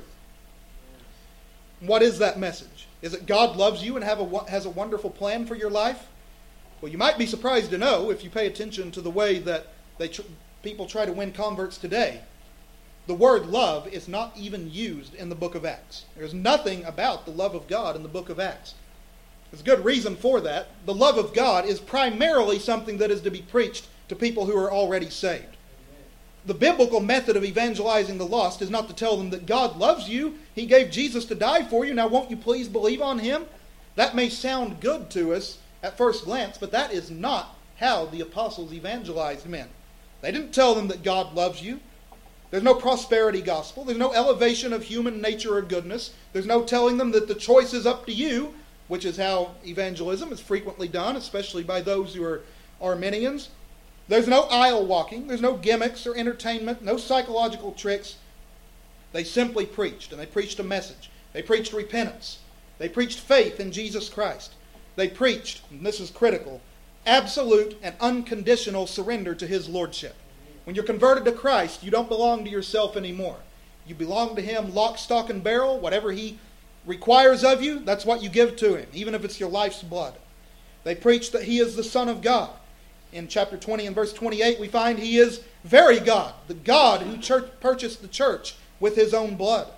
What is that message? Is it God loves you and have a, has a wonderful plan for your life? Well, you might be surprised to know, if you pay attention to the way that they tr- people try to win converts today, the word love is not even used in the book of Acts. There's nothing about the love of God in the book of Acts. There's good reason for that. The love of God is primarily something that is to be preached to people who are already saved. the biblical method of evangelizing the lost is not to tell them that God loves you. He gave Jesus to die for you. Now won't you please believe on Him? That may sound good to us at first glance, but that is not how the apostles evangelized men. They didn't tell them that God loves you. There's no prosperity gospel. There's no elevation of human nature or goodness. There's no telling them that the choice is up to you, which is how evangelism is frequently done, especially by those who are Arminians. There's no aisle walking. There's no gimmicks or entertainment, no psychological tricks. They simply preached, and they preached a message. They preached repentance. They preached faith in Jesus Christ. They preached, and this is critical, absolute and unconditional surrender to His lordship. When you're converted to Christ, you don't belong to yourself anymore. You belong to Him lock, stock, and barrel. Whatever He requires of you, that's what you give to Him, even if it's your life's blood. They preach that He is the Son of God. In chapter twenty and verse twenty-eight, we find He is very God, the God who church, purchased the church with His own blood.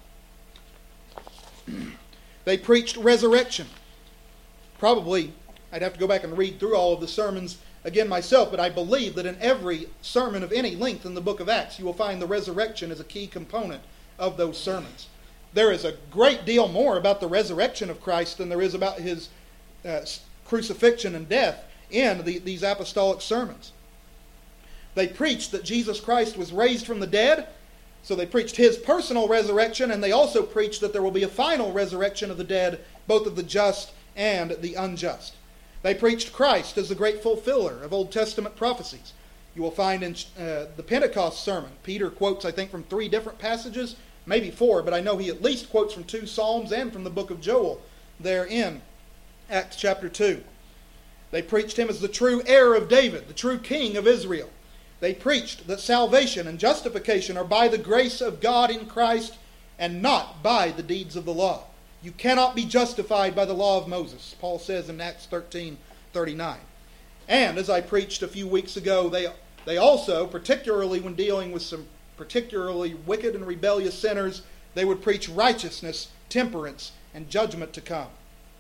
They preached resurrection. Probably, I'd have to go back and read through all of the sermons again myself, but I believe that in every sermon of any length in the book of Acts, you will find the resurrection as a key component of those sermons. There is a great deal more about the resurrection of Christ than there is about His uh, crucifixion and death in the, these apostolic sermons. They preached that Jesus Christ was raised from the dead, so they preached His personal resurrection, and they also preached that there will be a final resurrection of the dead, both of the just and the unjust. They preached Christ as the great fulfiller of Old Testament prophecies. You will find in uh, the Pentecost sermon, Peter quotes, I think, from three different passages, maybe four, but I know he at least quotes from two Psalms and from the book of Joel there in Acts chapter two. They preached Him as the true heir of David, the true king of Israel. They preached that salvation and justification are by the grace of God in Christ and not by the deeds of the law. You cannot be justified by the law of Moses, Paul says in Acts thirteen thirty-nine. And as I preached a few weeks ago, they, they also, particularly when dealing with some particularly wicked and rebellious sinners, they would preach righteousness, temperance, and judgment to come.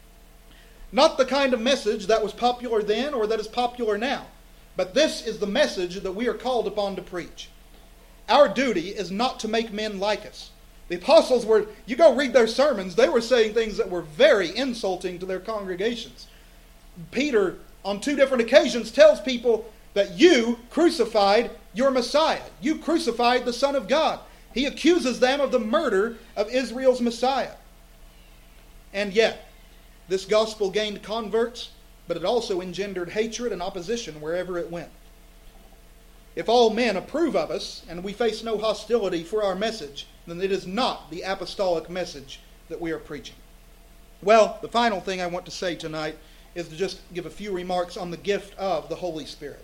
Not the kind of message that was popular then or that is popular now, but this is the message that we are called upon to preach. Our duty is not to make men like us. The apostles were, you go read their sermons, they were saying things that were very insulting to their congregations. Peter, on two different occasions, tells people that you crucified your Messiah. You crucified the Son of God. He accuses them of the murder of Israel's Messiah. And yet, this gospel gained converts, but it also engendered hatred and opposition wherever it went. If all men approve of us, and we face no hostility for our message, then it is not the apostolic message that we are preaching. Well, the final thing I want to say tonight is to just give a few remarks on the gift of the Holy Spirit.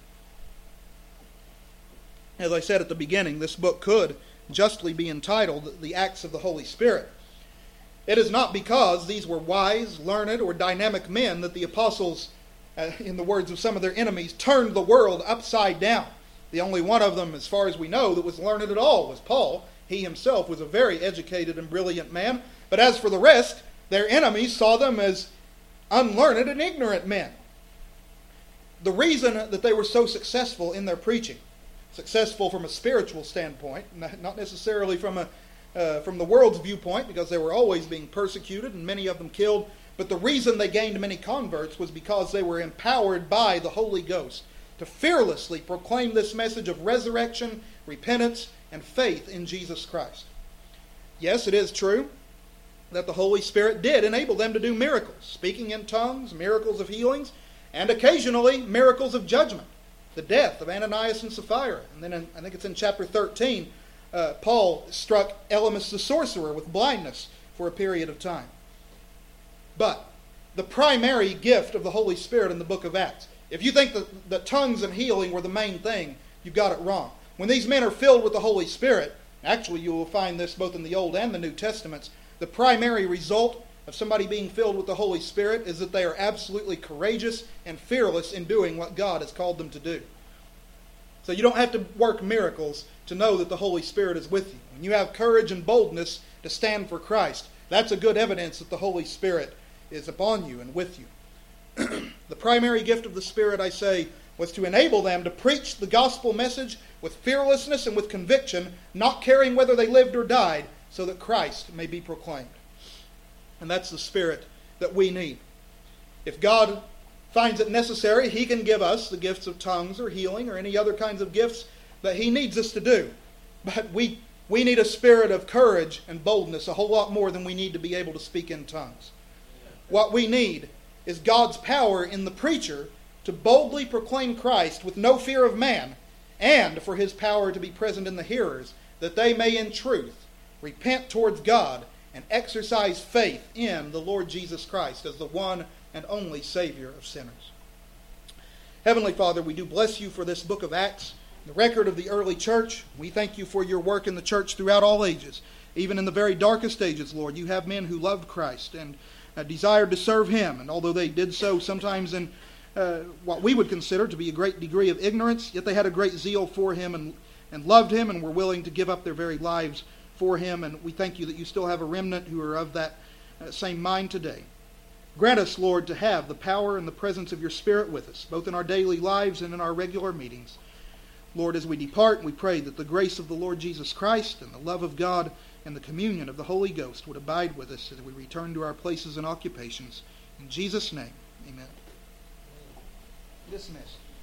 As I said at the beginning, this book could justly be entitled The Acts of the Holy Spirit. It is not because these were wise, learned, or dynamic men that the apostles, uh, in the words of some of their enemies, turned the world upside down. The only one of them, as far as we know, that was learned at all was Paul. He himself was a very educated and brilliant man. But as for the rest, their enemies saw them as unlearned and ignorant men. The reason that they were so successful in their preaching, successful from a spiritual standpoint, not necessarily from a uh, from the world's viewpoint, because they were always being persecuted and many of them killed, but the reason they gained many converts was because they were empowered by the Holy Ghost to fearlessly proclaim this message of resurrection, repentance, and faith in Jesus Christ. Yes, it is true that the Holy Spirit did enable them to do miracles, speaking in tongues, miracles of healings, and occasionally miracles of judgment. The death of Ananias and Sapphira. And then in, I think it's in chapter thirteen, uh, Paul struck Elymas the sorcerer with blindness for a period of time. But the primary gift of the Holy Spirit in the book of Acts, if you think that, that tongues and healing were the main thing, you've got it wrong. When these men are filled with the Holy Spirit, actually you will find this both in the Old and the New Testaments, the primary result of somebody being filled with the Holy Spirit is that they are absolutely courageous and fearless in doing what God has called them to do. So you don't have to work miracles to know that the Holy Spirit is with you. When you have courage and boldness to stand for Christ, that's a good evidence that the Holy Spirit is upon you and with you. The primary gift of the Spirit, I say, was to enable them to preach the gospel message with fearlessness and with conviction, not caring whether they lived or died, so that Christ may be proclaimed. And that's the spirit that we need. If God finds it necessary, He can give us the gifts of tongues or healing or any other kinds of gifts that He needs us to do. But we, we need a spirit of courage and boldness a whole lot more than we need to be able to speak in tongues. What we need is God's power in the preacher to boldly proclaim Christ with no fear of man, and for His power to be present in the hearers, that they may in truth repent towards God and exercise faith in the Lord Jesus Christ as the one and only Savior of sinners. Heavenly Father, we do bless You for this book of Acts, the record of the early church. We thank You for Your work in the church throughout all ages. Even in the very darkest ages, Lord, You have men who loved Christ and uh, desired to serve Him. And although they did so sometimes in uh, what we would consider to be a great degree of ignorance, yet they had a great zeal for Him and, and loved Him and were willing to give up their very lives for Him. And we thank You that You still have a remnant who are of that uh, same mind today. Grant us, Lord, to have the power and the presence of Your Spirit with us, both in our daily lives and in our regular meetings. Lord, as we depart, we pray that the grace of the Lord Jesus Christ and the love of God and the communion of the Holy Ghost would abide with us as we return to our places and occupations. In Jesus' name, amen. Dismissed.